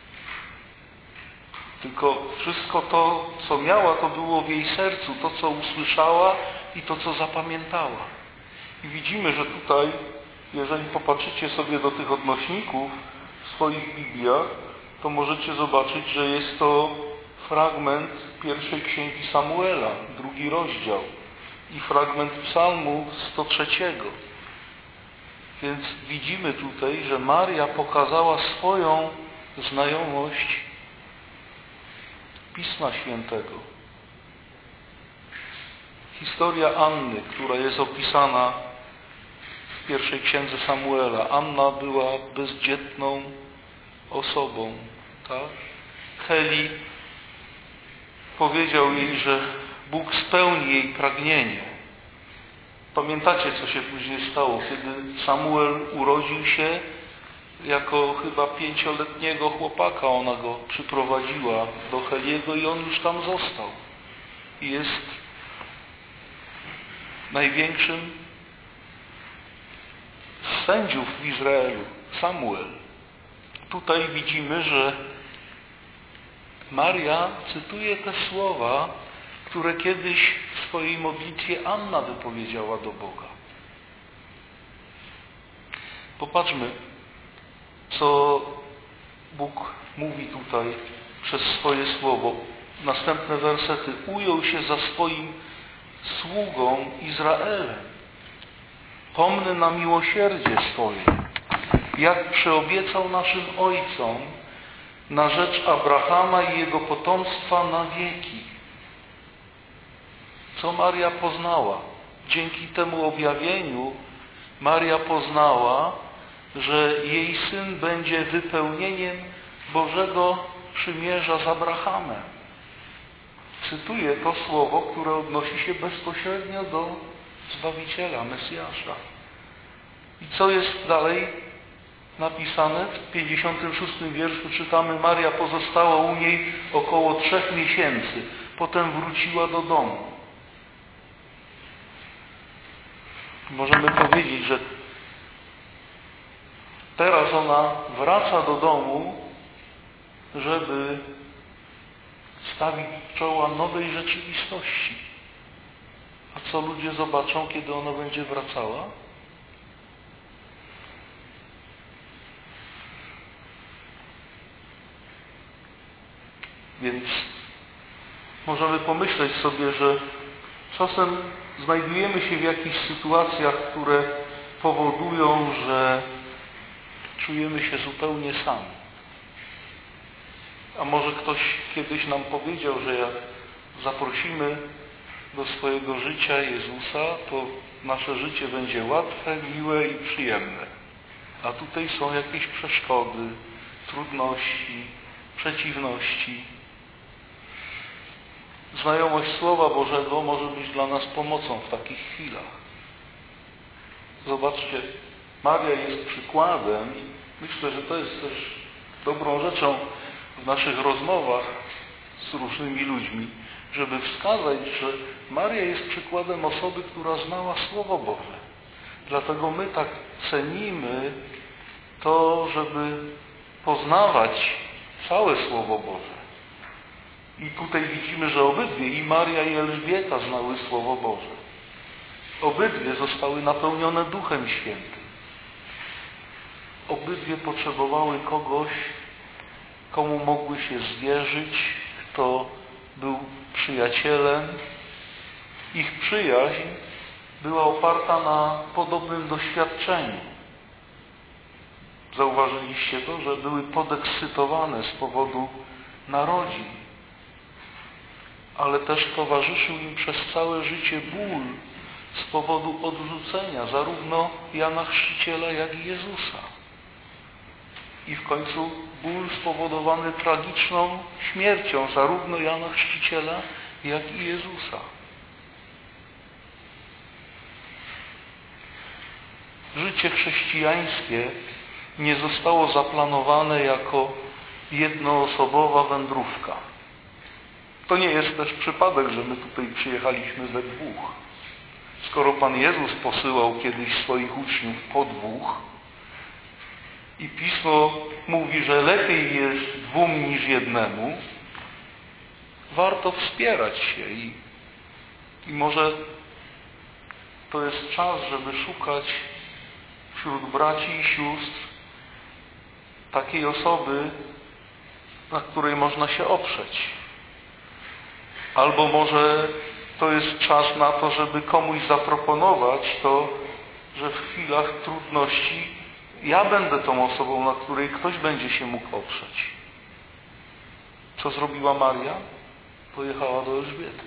Tylko wszystko to, co miała, to było w jej sercu, to, co usłyszała i to, co zapamiętała. I widzimy, że tutaj, jeżeli popatrzycie sobie do tych odnośników w swoich Bibliach, to możecie zobaczyć, że jest to fragment pierwszej księgi Samuela, drugi rozdział i fragment psalmu sto trzeciego. Więc widzimy tutaj, że Maria pokazała swoją znajomość Pisma Świętego. Historia Anny, która jest opisana w pierwszej księdze Samuela. Anna była bezdzietną osobą, tak? Heli powiedział jej, że Bóg spełni jej pragnienie. Pamiętacie, co się później stało, kiedy Samuel urodził się jako chyba pięcioletniego chłopaka. Ona go przyprowadziła do Heliego i on już tam został. I jest największym z sędziów w Izraelu, Samuel. Tutaj widzimy, że Maria cytuje te słowa, które kiedyś w swojej modlitwie Anna wypowiedziała do Boga. Popatrzmy, co Bóg mówi tutaj przez swoje słowo. Następne wersety. Ujął się za swoim sługą Izraelem. Pomny na miłosierdzie swoje, jak przyobiecał naszym ojcom, na rzecz Abrahama i jego potomstwa na wieki. Co Maria poznała? Dzięki temu objawieniu Maria poznała, że jej syn będzie wypełnieniem Bożego przymierza z Abrahamem. Cytuję to słowo, które odnosi się bezpośrednio do Zbawiciela, Mesjasza. I co jest dalej napisane? W pięćdziesiątym szóstym wierszu czytamy: Maria pozostała u niej około trzech miesięcy. Potem wróciła do domu. Możemy powiedzieć, że teraz ona wraca do domu, żeby stawić czoła nowej rzeczywistości. A co ludzie zobaczą, kiedy ona będzie wracała? Więc możemy pomyśleć sobie, że czasem znajdujemy się w jakichś sytuacjach, które powodują, że czujemy się zupełnie sami. A może ktoś kiedyś nam powiedział, że jak zaprosimy do swojego życia Jezusa, to nasze życie będzie łatwe, miłe i przyjemne. A tutaj są jakieś przeszkody, trudności, przeciwności. Znajomość Słowa Bożego może być dla nas pomocą w takich chwilach. Zobaczcie, Maria jest przykładem. Myślę, że to jest też dobrą rzeczą w naszych rozmowach z różnymi ludźmi, żeby wskazać, że Maria jest przykładem osoby, która znała Słowo Boże. Dlatego my tak cenimy to, żeby poznawać całe Słowo Boże. I tutaj widzimy, że obydwie, i Maria, i Elżbieta, znały Słowo Boże. Obydwie zostały napełnione Duchem Świętym. Obydwie potrzebowały kogoś, komu mogły się zwierzyć, kto był przyjacielem. Ich przyjaźń była oparta na podobnym doświadczeniu. Zauważyliście to, że były podekscytowane z powodu narodzin, ale też towarzyszył im przez całe życie ból z powodu odrzucenia zarówno Jana Chrzciciela, jak i Jezusa. I w końcu ból spowodowany tragiczną śmiercią zarówno Jana Chrzciciela, jak i Jezusa. Życie chrześcijańskie nie zostało zaplanowane jako jednoosobowa wędrówka. To nie jest też przypadek, że my tutaj przyjechaliśmy we dwóch. Skoro Pan Jezus posyłał kiedyś swoich uczniów po dwóch i Pismo mówi, że lepiej jest dwóm niż jednemu, warto wspierać się i, i może to jest czas, żeby szukać wśród braci i sióstr takiej osoby, na której można się oprzeć. Albo może to jest czas na to, żeby komuś zaproponować to, że w chwilach trudności ja będę tą osobą, na której ktoś będzie się mógł oprzeć. Co zrobiła Maria? Pojechała do Elżbiety.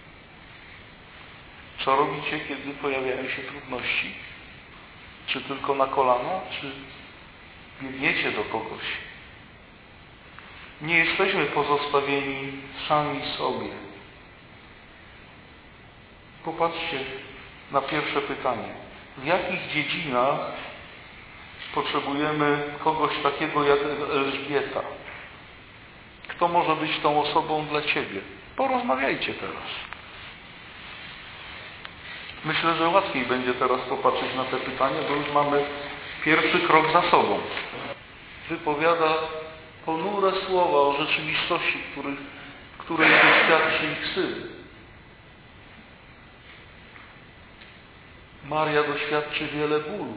Co robicie, kiedy pojawiają się trudności? Czy tylko na kolana, czy biegniecie do kogoś? Nie jesteśmy pozostawieni sami sobie. Popatrzcie na pierwsze pytanie. W jakich dziedzinach potrzebujemy kogoś takiego jak Elżbieta? Kto może być tą osobą dla Ciebie? Porozmawiajcie teraz. Myślę, że łatwiej będzie teraz popatrzeć na te pytania, bo już mamy pierwszy krok za sobą. Wypowiada ponure słowa o rzeczywistości, których, której doświadczy ich syn. Maria doświadczy wiele bólu.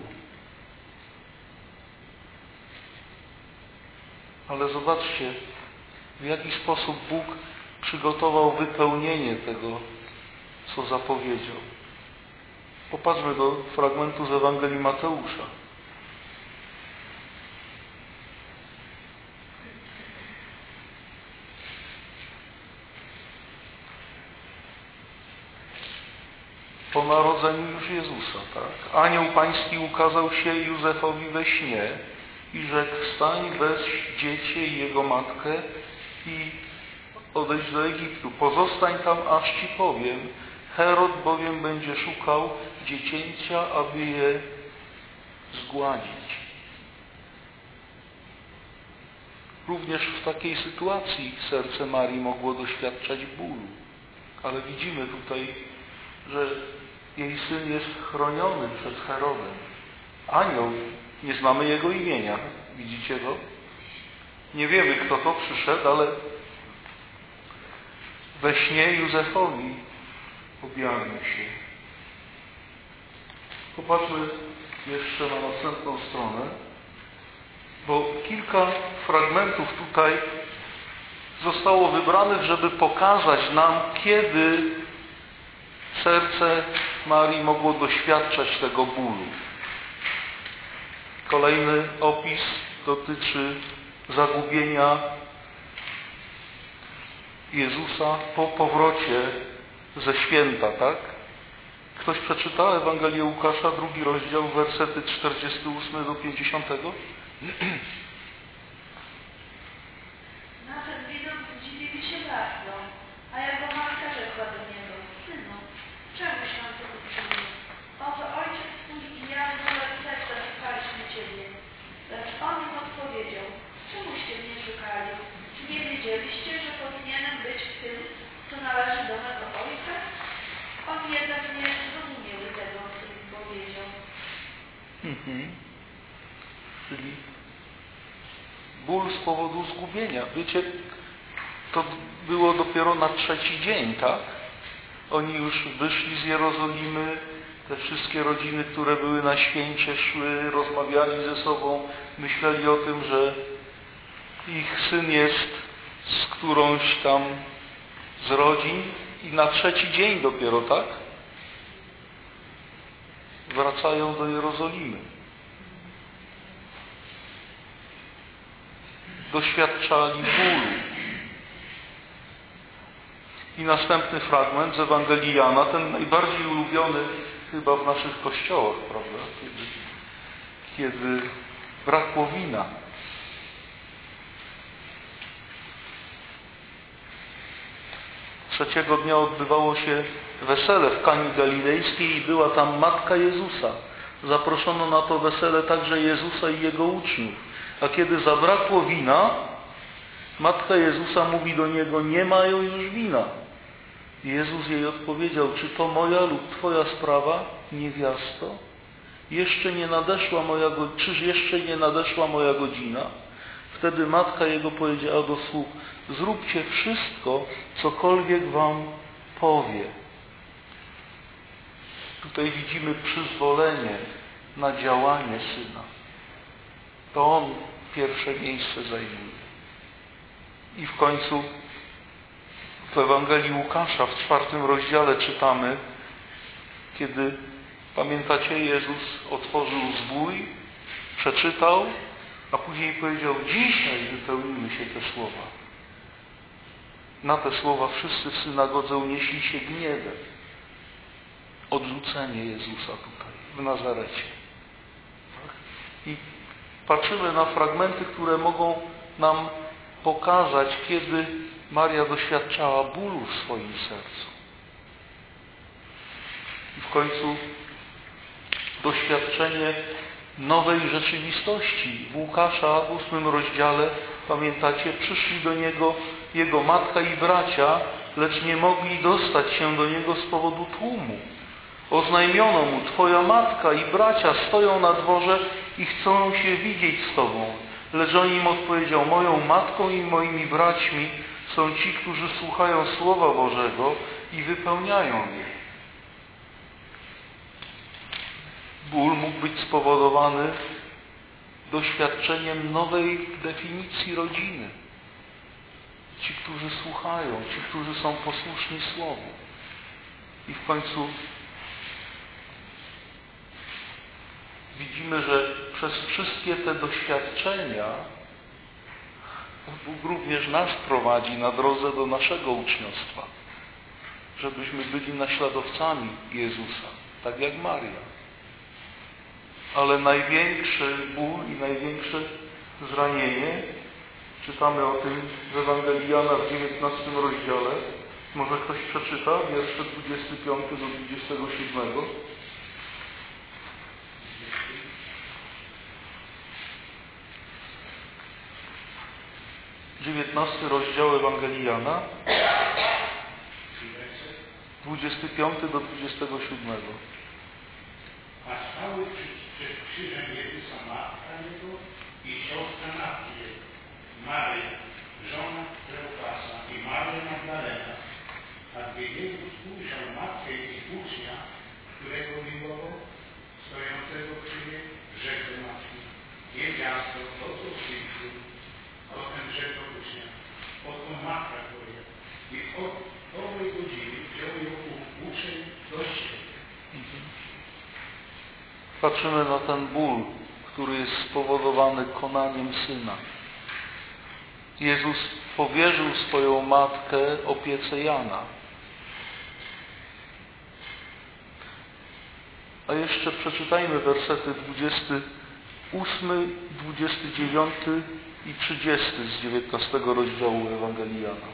Ale zobaczcie, w jaki sposób Bóg przygotował wypełnienie tego, co zapowiedział. Popatrzmy do fragmentu z Ewangelii Mateusza. Po narodzeniu już Jezusa, tak? Anioł Pański ukazał się Józefowi we śnie i rzekł: wstań, weź dziecię i jego matkę i odejdź do Egiptu. Pozostań tam, aż Ci powiem. Herod bowiem będzie szukał dziecięcia, aby je zgładzić. Również w takiej sytuacji serce Marii mogło doświadczać bólu. Ale widzimy tutaj, że jej syn jest chroniony przed Herodem. Anioł, nie znamy jego imienia. Widzicie go? Nie wiemy, kto to przyszedł, ale we śnie Józefowi objawił się. Popatrzmy jeszcze na następną stronę, bo kilka fragmentów tutaj zostało wybranych, żeby pokazać nam, kiedy serce Marii mogło doświadczać tego bólu. Kolejny opis dotyczy zagubienia Jezusa po powrocie ze święta, tak? Ktoś przeczyta Ewangelię Łukasza, drugi rozdział, wersety czterdziesty ósmy do pięćdziesiątego? Nawet widząc zdziwili się bardzo, a jego matka rzekła do niego: synu, czemuś nam to uczynił? Oto ojciec twój i ja z całego serca szukaliśmy Ciebie. Lecz on im odpowiedział: czemuście mnie szukali? Czy nie wiedzieliście, że powinienem być w tym, co należy do mego ojca? Oni jednak nie zrozumieli tego, co im powiedział. Mhm. Czyli ból z powodu zgubienia. Wiecie, to było dopiero na trzeci dzień, tak? Oni już wyszli z Jerozolimy, te wszystkie rodziny, które były na święcie, szły, rozmawiali ze sobą, myśleli o tym, że ich syn jest z którąś tam z rodzin i na trzeci dzień dopiero, tak? Wracają do Jerozolimy. Doświadczali bólu. I następny fragment z Ewangelii Jana, ten najbardziej ulubiony chyba w naszych kościołach, prawda? Kiedy, kiedy brakło wina. Trzeciego dnia odbywało się wesele w Kani Galilejskiej i była tam matka Jezusa Zaproszono na to wesele także Jezusa i Jego uczniów. A kiedy zabrakło wina, matka Jezusa mówi do Niego: nie mają już wina. Jezus jej odpowiedział: czy to moja lub Twoja sprawa, niewiasto? Jeszcze nie nadeszła moja, czyż jeszcze nie nadeszła moja godzina? Wtedy matka Jego powiedziała do sług: zróbcie wszystko, cokolwiek Wam powie. Tutaj widzimy przyzwolenie na działanie Syna. To On pierwsze miejsce zajmuje. I w końcu w Ewangelii Łukasza w czwartym rozdziale czytamy, kiedy, pamiętacie, Jezus otworzył zwój, przeczytał, a później powiedział: dzisiaj wypełniły się te słowa. Na te słowa wszyscy w synagodze unieśli się gniewem. Odrzucenie Jezusa tutaj, w Nazarecie. I patrzymy na fragmenty, które mogą nam pokazać, kiedy Maria doświadczała bólu w swoim sercu. I w końcu doświadczenie nowej rzeczywistości. W Łukasza w ósmym rozdziale, pamiętacie, przyszli do Niego Jego matka i bracia, lecz nie mogli dostać się do Niego z powodu tłumu. Oznajmiono Mu: Twoja matka i bracia stoją na dworze i chcą się widzieć z Tobą. Lecz on im odpowiedział: moją matką i moimi braćmi są ci, którzy słuchają Słowa Bożego i wypełniają je. Ból mógł być spowodowany doświadczeniem nowej definicji rodziny. Ci, którzy słuchają, ci, którzy są posłuszni Słowu. I w końcu widzimy, że przez wszystkie te doświadczenia Bóg również nas prowadzi na drodze do naszego uczniostwa, żebyśmy byli naśladowcami Jezusa, tak jak Maria. Ale największy ból i największe zranienie, czytamy o tym w Ewangelii Jana w dziewiętnastym rozdziale. Może ktoś przeczyta wiersze dwudziesty piąty do dwudziestego siódmego. dziewiętnasty rozdział Ewangelii Jana, dwudziesty piąty do dwudziestego siódmego. A stały przed krzyżem Jezusa matka Jego i siostra matki Jego, Maria, żona Kleofasa i Maria Magdalena. A gdy Jezus ujrzał matkę i ucznia, którego miłował, stojącego przy niej, rzekł do matki: niewiasto, oto Syn Twój. Potem rzekł do ucznia: oto matka Twoja. I od owej godziny wziął ją uczeń do siebie. Patrzymy na ten ból, który jest spowodowany konaniem Syna. Jezus powierzył swoją matkę opiece Jana. A jeszcze przeczytajmy wersety dwudziesty ósmy, dwudziesty dziewiąty i trzydziesty z dziewiętnastego rozdziału Ewangelii Jana.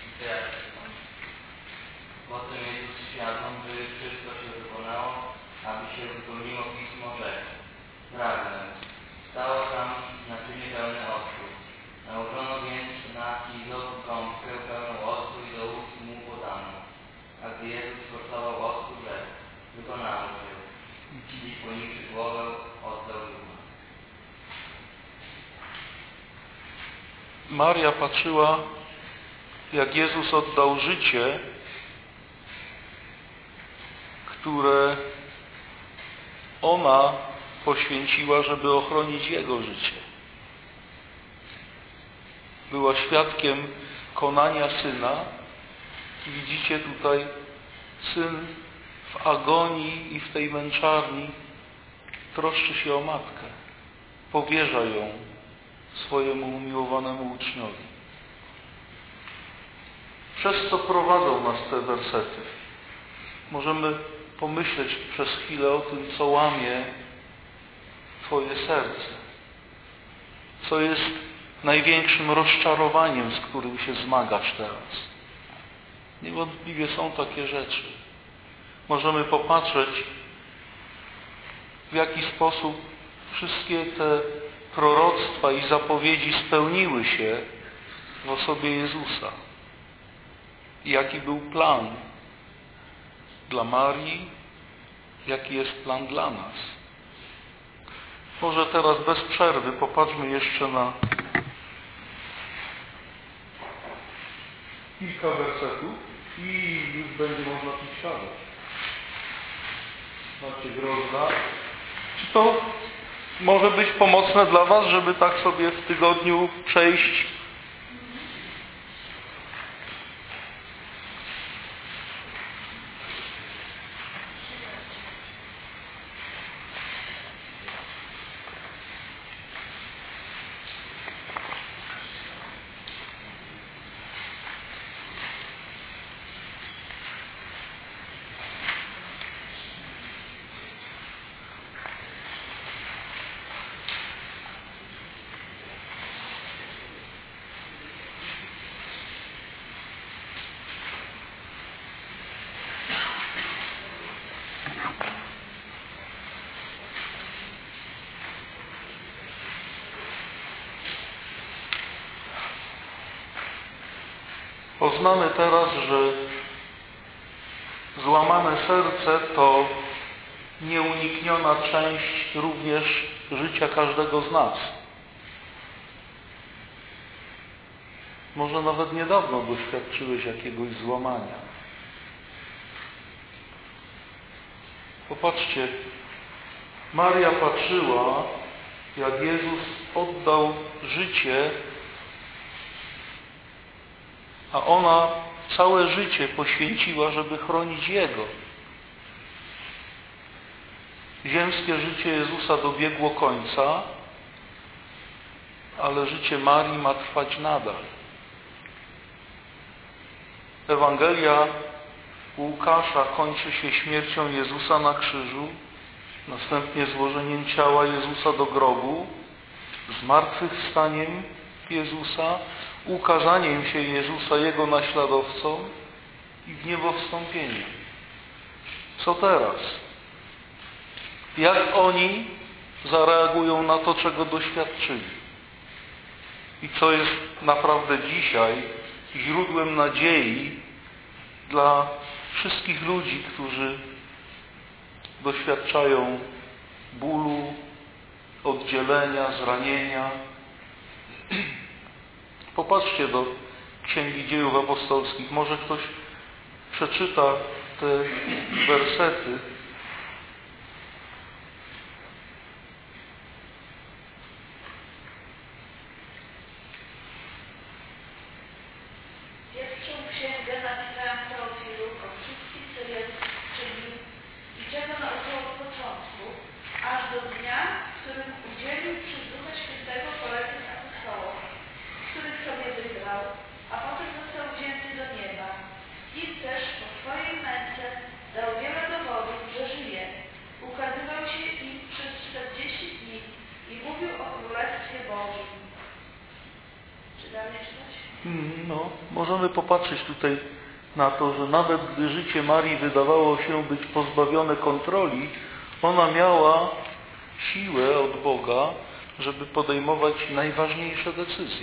Potem Jezus świadom, że wszystko się wykonało, aby się wypełniło Pismo, rzekł: pragnę. Stało tam naczynie pełne octu. Nałożono więc na kizową gąbkę pełną octu i do ust mu podano. A gdy Jezus kosztował octu, rzekł: wykonało się. I poniższy głowę oddał ducha. Maria patrzyła, jak Jezus oddał życie, które ona poświęciła, żeby ochronić Jego życie. Była świadkiem konania Syna. Widzicie tutaj, Syn w agonii i w tej męczarni troszczy się o matkę. Powierza ją swojemu umiłowanemu uczniowi. Przez co prowadzą nas te wersety? Możemy pomyśleć przez chwilę o tym, co łamie Twoje serce. Co jest największym rozczarowaniem, z którym się zmagasz teraz. Niewątpliwie są takie rzeczy. Możemy popatrzeć, w jaki sposób wszystkie te proroctwa i zapowiedzi spełniły się w osobie Jezusa. I jaki był plan dla Marii, jaki jest plan dla nas. Może teraz bez przerwy popatrzmy jeszcze na kilka wersetów i już będzie można pisać. Macie grozda. Czy to może być pomocne dla Was, żeby tak sobie w tygodniu przejść? Poznamy teraz, że złamane serce to nieunikniona część również życia każdego z nas. Może nawet niedawno doświadczyłeś jakiegoś złamania. Popatrzcie, Maria patrzyła, jak Jezus oddał życie, a ona całe życie poświęciła, żeby chronić Jego. Ziemskie życie Jezusa dobiegło końca, ale życie Marii ma trwać nadal. Ewangelia Łukasza kończy się śmiercią Jezusa na krzyżu, następnie złożeniem ciała Jezusa do grobu, zmartwychwstaniem Jezusa, ukazaniem się Jezusa Jego naśladowcom i w niebo wstąpieniem. Co teraz? Jak oni zareagują na to, czego doświadczyli? I co jest naprawdę dzisiaj źródłem nadziei dla wszystkich ludzi, którzy doświadczają bólu, oddzielenia, zranienia. Popatrzcie do Księgi Dziejów Apostolskich. Może ktoś przeczyta te wersety. Pierwszą księgę napisałem Teofilu o wszystkim, co Jezus czynił i czego nauczył od początku, aż do dnia, w którym udzielił przez Ducha Świętego poleceń apostołom, których sobie wybrał, a potem został wzięty do nieba. Im też po swojej męce dał wiele dowodów, że żyje. Ukazywał się im przez czterdzieści dni i mówił o Królestwie Bożym. Czy dalej czytać? No, możemy popatrzeć tutaj na to, że nawet gdy życie Marii wydawało się być pozbawione kontroli, ona miała siłę od Boga, żeby podejmować najważniejsze decyzje.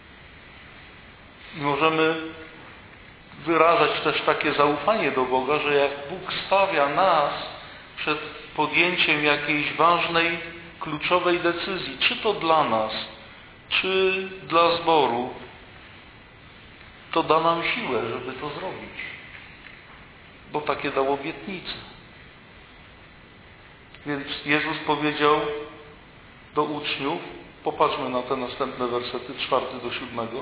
I możemy wyrażać też takie zaufanie do Boga, że jak Bóg stawia nas przed podjęciem jakiejś ważnej, kluczowej decyzji, czy to dla nas, czy dla zboru, to da nam siłę, żeby to zrobić. Bo takie dał obietnice. Więc Jezus powiedział do uczniów, popatrzmy na te następne wersety, czwarty do siódmego.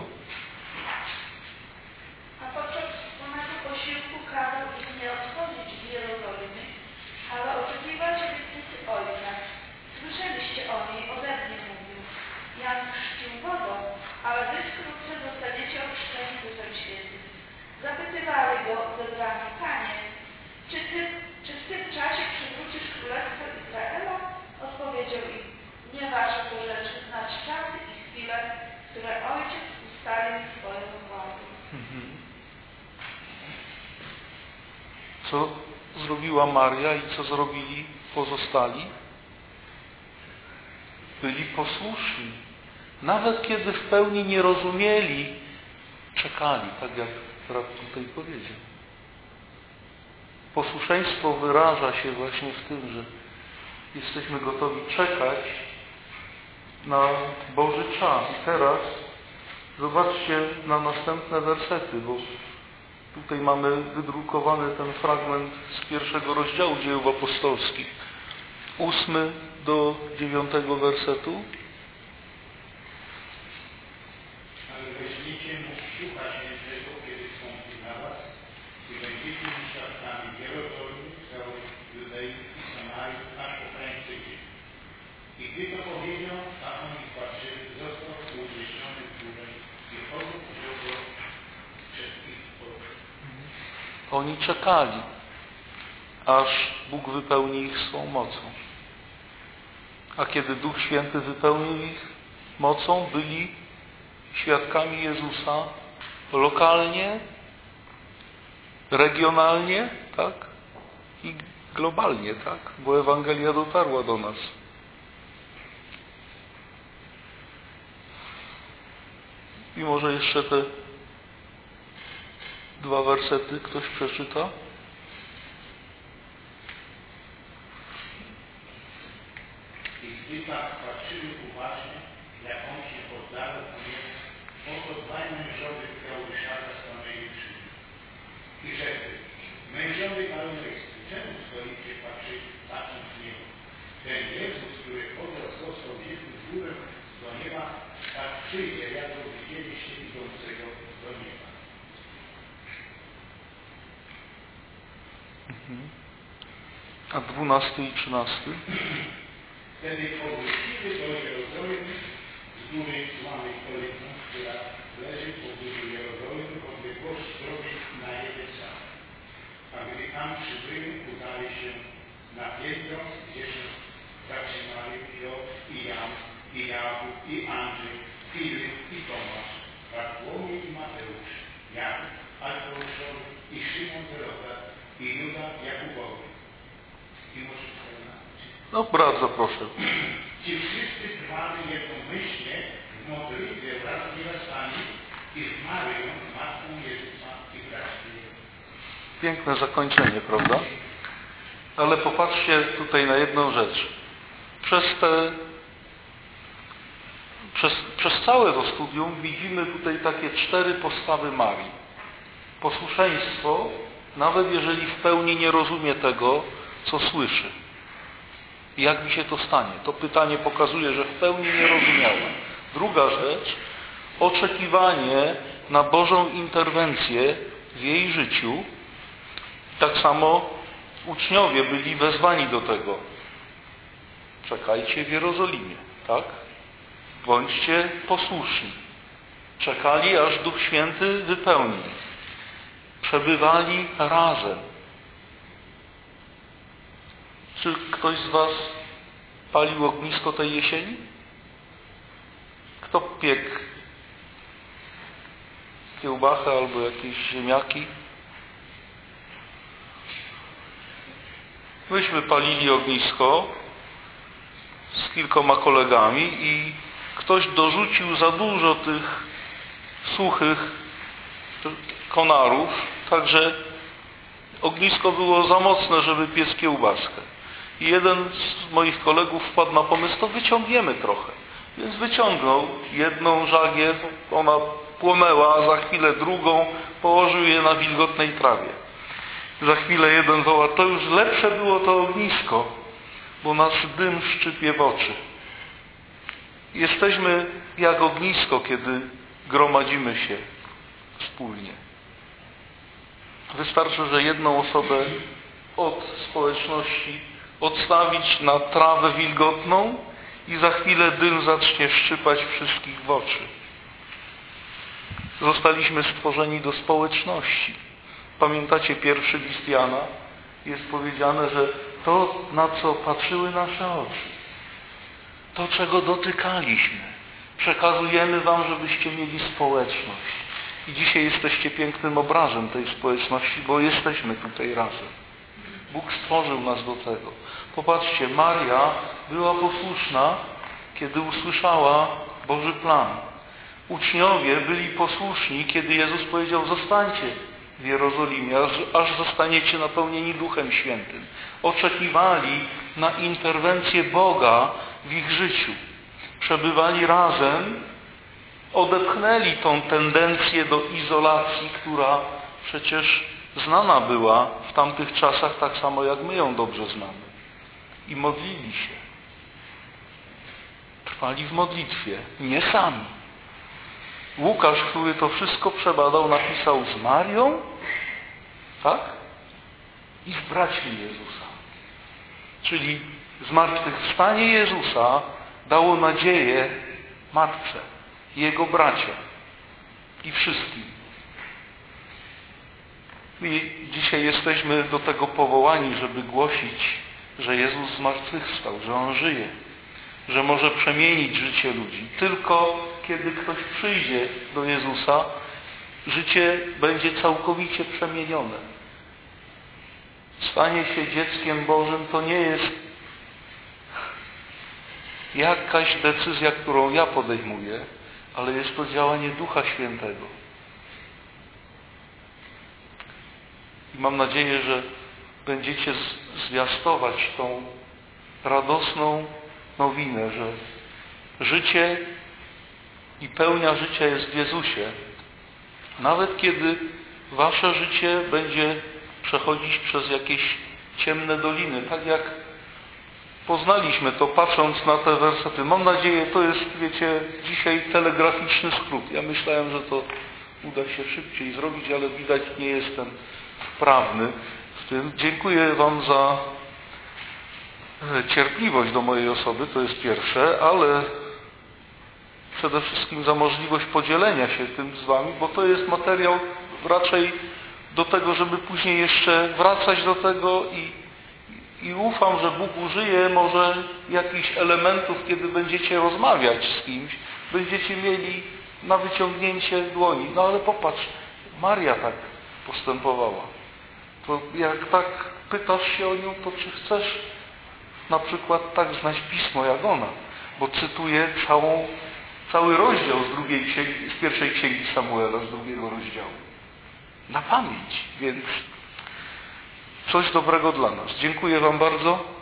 A podczas wspólnego posiłku kazał im nie odchodzić z Jerozolimy, ale oczekiwać obietnicy Ojca. Słyszeliście o niej, ode mnie mówił. Jan chrzcił wodą, ale wy wkrótce zostaniecie ochrzczeni Duchem Świętym. Zapytywali go zebrani: Panie, czy, ty, czy w tym czasie przywrócisz Królestwo Izraela? Odpowiedział im: nie wasze to rzeczy znać czasy i chwile, które Ojciec ustalił swoją władzą. Co zrobiła Maria i co zrobili pozostali? byli posłuszni. Nawet kiedy w pełni nie rozumieli, czekali, tak jak brat tutaj powiedział. Posłuszeństwo wyraża się właśnie w tym, że jesteśmy gotowi czekać na Boży czas. I teraz zobaczcie na następne wersety, bo tutaj mamy wydrukowany ten fragment z pierwszego rozdziału Dziejów Apostolskich. Ósmy do dziewiątego wersetu. Ale weźmiecie mu Ducha Świętego, kiedy wstąpi na was i będziecie mi świadkami w Jerozolimie, w całej Judei i Samarii, aż po krańce ziemi. I gdy to powiedział, a oni patrzyli, został uwięziony w górę i chodził wziął go przed ich oczy. Oni czekali, aż Bóg wypełni ich swą mocą. A kiedy Duch Święty wypełnił ich mocą, byli świadkami Jezusa lokalnie, regionalnie, tak? I globalnie, tak? Bo Ewangelia dotarła do nas. I może jeszcze te dwa wersety ktoś przeczyta? I gdy tak patrzyli uważnie, jak on się oddalał od niego, oto dwaj mężowie Klaudysza stanęli przy nim. I rzekli: mężowie galilejscy, czemu stoicie patrzyć, patrząc w niebo? Ten Jezus, który obraz został wzięty w górę do nieba, tak przyjdzie, jak go widzieliście idącego do nieba. Mhm. A dwunasty i trzynasty? Wtedy powrócili do Jerozolimy z góry zwanej Oliwną, która leży pobliżu Jerozolimy w odległości drogi na jeden sam. A gdy tam przybyli, udali się na piętro, gdzie się zatrzymali Piotr i Jan, i Jakub, i Andrzej, Filip i Tomasz, Bartłomiej i Mateusz, Jakub Alfeuszowy i Szymon Zelota i Juda Jakubowy. I może No, bardzo proszę. Ci wszyscy trwali jednomyślnie w modlitwie wraz z niewiastami i z Maryją, matką Jezusa i braćmi Jego. Piękne zakończenie, prawda? Ale popatrzcie tutaj na jedną rzecz. Przez te, przez, przez całe to studium widzimy tutaj takie cztery postawy Marii. Posłuszeństwo, nawet jeżeli w pełni nie rozumie tego, co słyszy. Jak mi się to stanie? To pytanie pokazuje, że w pełni nie rozumiała. Druga rzecz, oczekiwanie na Bożą interwencję w jej życiu. Tak samo uczniowie byli wezwani do tego. Czekajcie w Jerozolimie, tak? Bądźcie posłuszni. Czekali, aż Duch Święty wypełni. Przebywali razem. Czy ktoś z was palił ognisko tej jesieni? Kto piekł kiełbachę albo jakieś ziemniaki? Myśmy palili ognisko z kilkoma kolegami i ktoś dorzucił za dużo tych suchych konarów, także ognisko było za mocne, żeby piec kiełbaskę. I jeden z moich kolegów wpadł na pomysł, to wyciągniemy trochę. Więc wyciągnął jedną żagiew, ona płonęła, a za chwilę drugą, położył je na wilgotnej trawie. Za chwilę jeden woła, to już lepsze było to ognisko, bo nas dym szczypie w oczy. Jesteśmy jak ognisko, kiedy gromadzimy się wspólnie. Wystarczy, że jedną osobę od społeczności odstawić na trawę wilgotną i za chwilę dym zacznie szczypać wszystkich w oczy. Zostaliśmy stworzeni do społeczności. Pamiętacie pierwszy list Jana? Jest powiedziane, że to, na co patrzyły nasze oczy, to, czego dotykaliśmy, przekazujemy wam, żebyście mieli społeczność. I dzisiaj jesteście pięknym obrazem tej społeczności, bo jesteśmy tutaj razem. Bóg stworzył nas do tego. Popatrzcie, Maria była posłuszna kiedy usłyszała Boży plan. Uczniowie byli posłuszni, kiedy Jezus powiedział: zostańcie w Jerozolimie, aż, aż zostaniecie napełnieni Duchem Świętym. Oczekiwali na interwencję Boga w ich życiu. Przebywali razem, odepchnęli tą tendencję do izolacji, która przecież znana była w tamtych czasach, tak samo jak my ją dobrze znamy. I modlili się. Trwali w modlitwie, nie sami. Łukasz, który to wszystko przebadał, napisał z Marią, tak? I z braćmi Jezusa. Czyli zmartwychwstanie Jezusa dało nadzieję matce, jego braciom i wszystkim. I dzisiaj jesteśmy do tego powołani, żeby głosić, że Jezus zmartwychwstał, że On żyje, że może przemienić życie ludzi. Tylko kiedy ktoś przyjdzie do Jezusa, życie będzie całkowicie przemienione. Stanie się dzieckiem Bożym to nie jest jakaś decyzja, którą ja podejmuję, ale jest to działanie Ducha Świętego. I mam nadzieję, że będziecie zwiastować tą radosną nowinę, że życie i pełnia życia jest w Jezusie. Nawet kiedy wasze życie będzie przechodzić przez jakieś ciemne doliny, tak jak poznaliśmy to, patrząc na te wersety. Mam nadzieję, to jest, wiecie, dzisiaj telegraficzny skrót. Ja myślałem, że to uda się szybciej zrobić, ale widać, nie jestem wprawny w tym. Dziękuję wam za cierpliwość do mojej osoby, to jest pierwsze, ale przede wszystkim za możliwość podzielenia się tym z wami, bo to jest materiał raczej do tego, żeby później jeszcze wracać do tego i, i ufam, że Bóg użyje może jakichś elementów, kiedy będziecie rozmawiać z kimś, będziecie mieli na wyciągnięcie dłoni. No ale popatrz, Maria tak postępowała. To jak tak pytasz się o nią, to czy chcesz na przykład tak znać Pismo jak ona? Bo cytuję całą, cały rozdział z, drugiej księgi, z pierwszej księgi Samuela, z drugiego rozdziału. Na pamięć, więc coś dobrego dla nas. Dziękuję wam bardzo.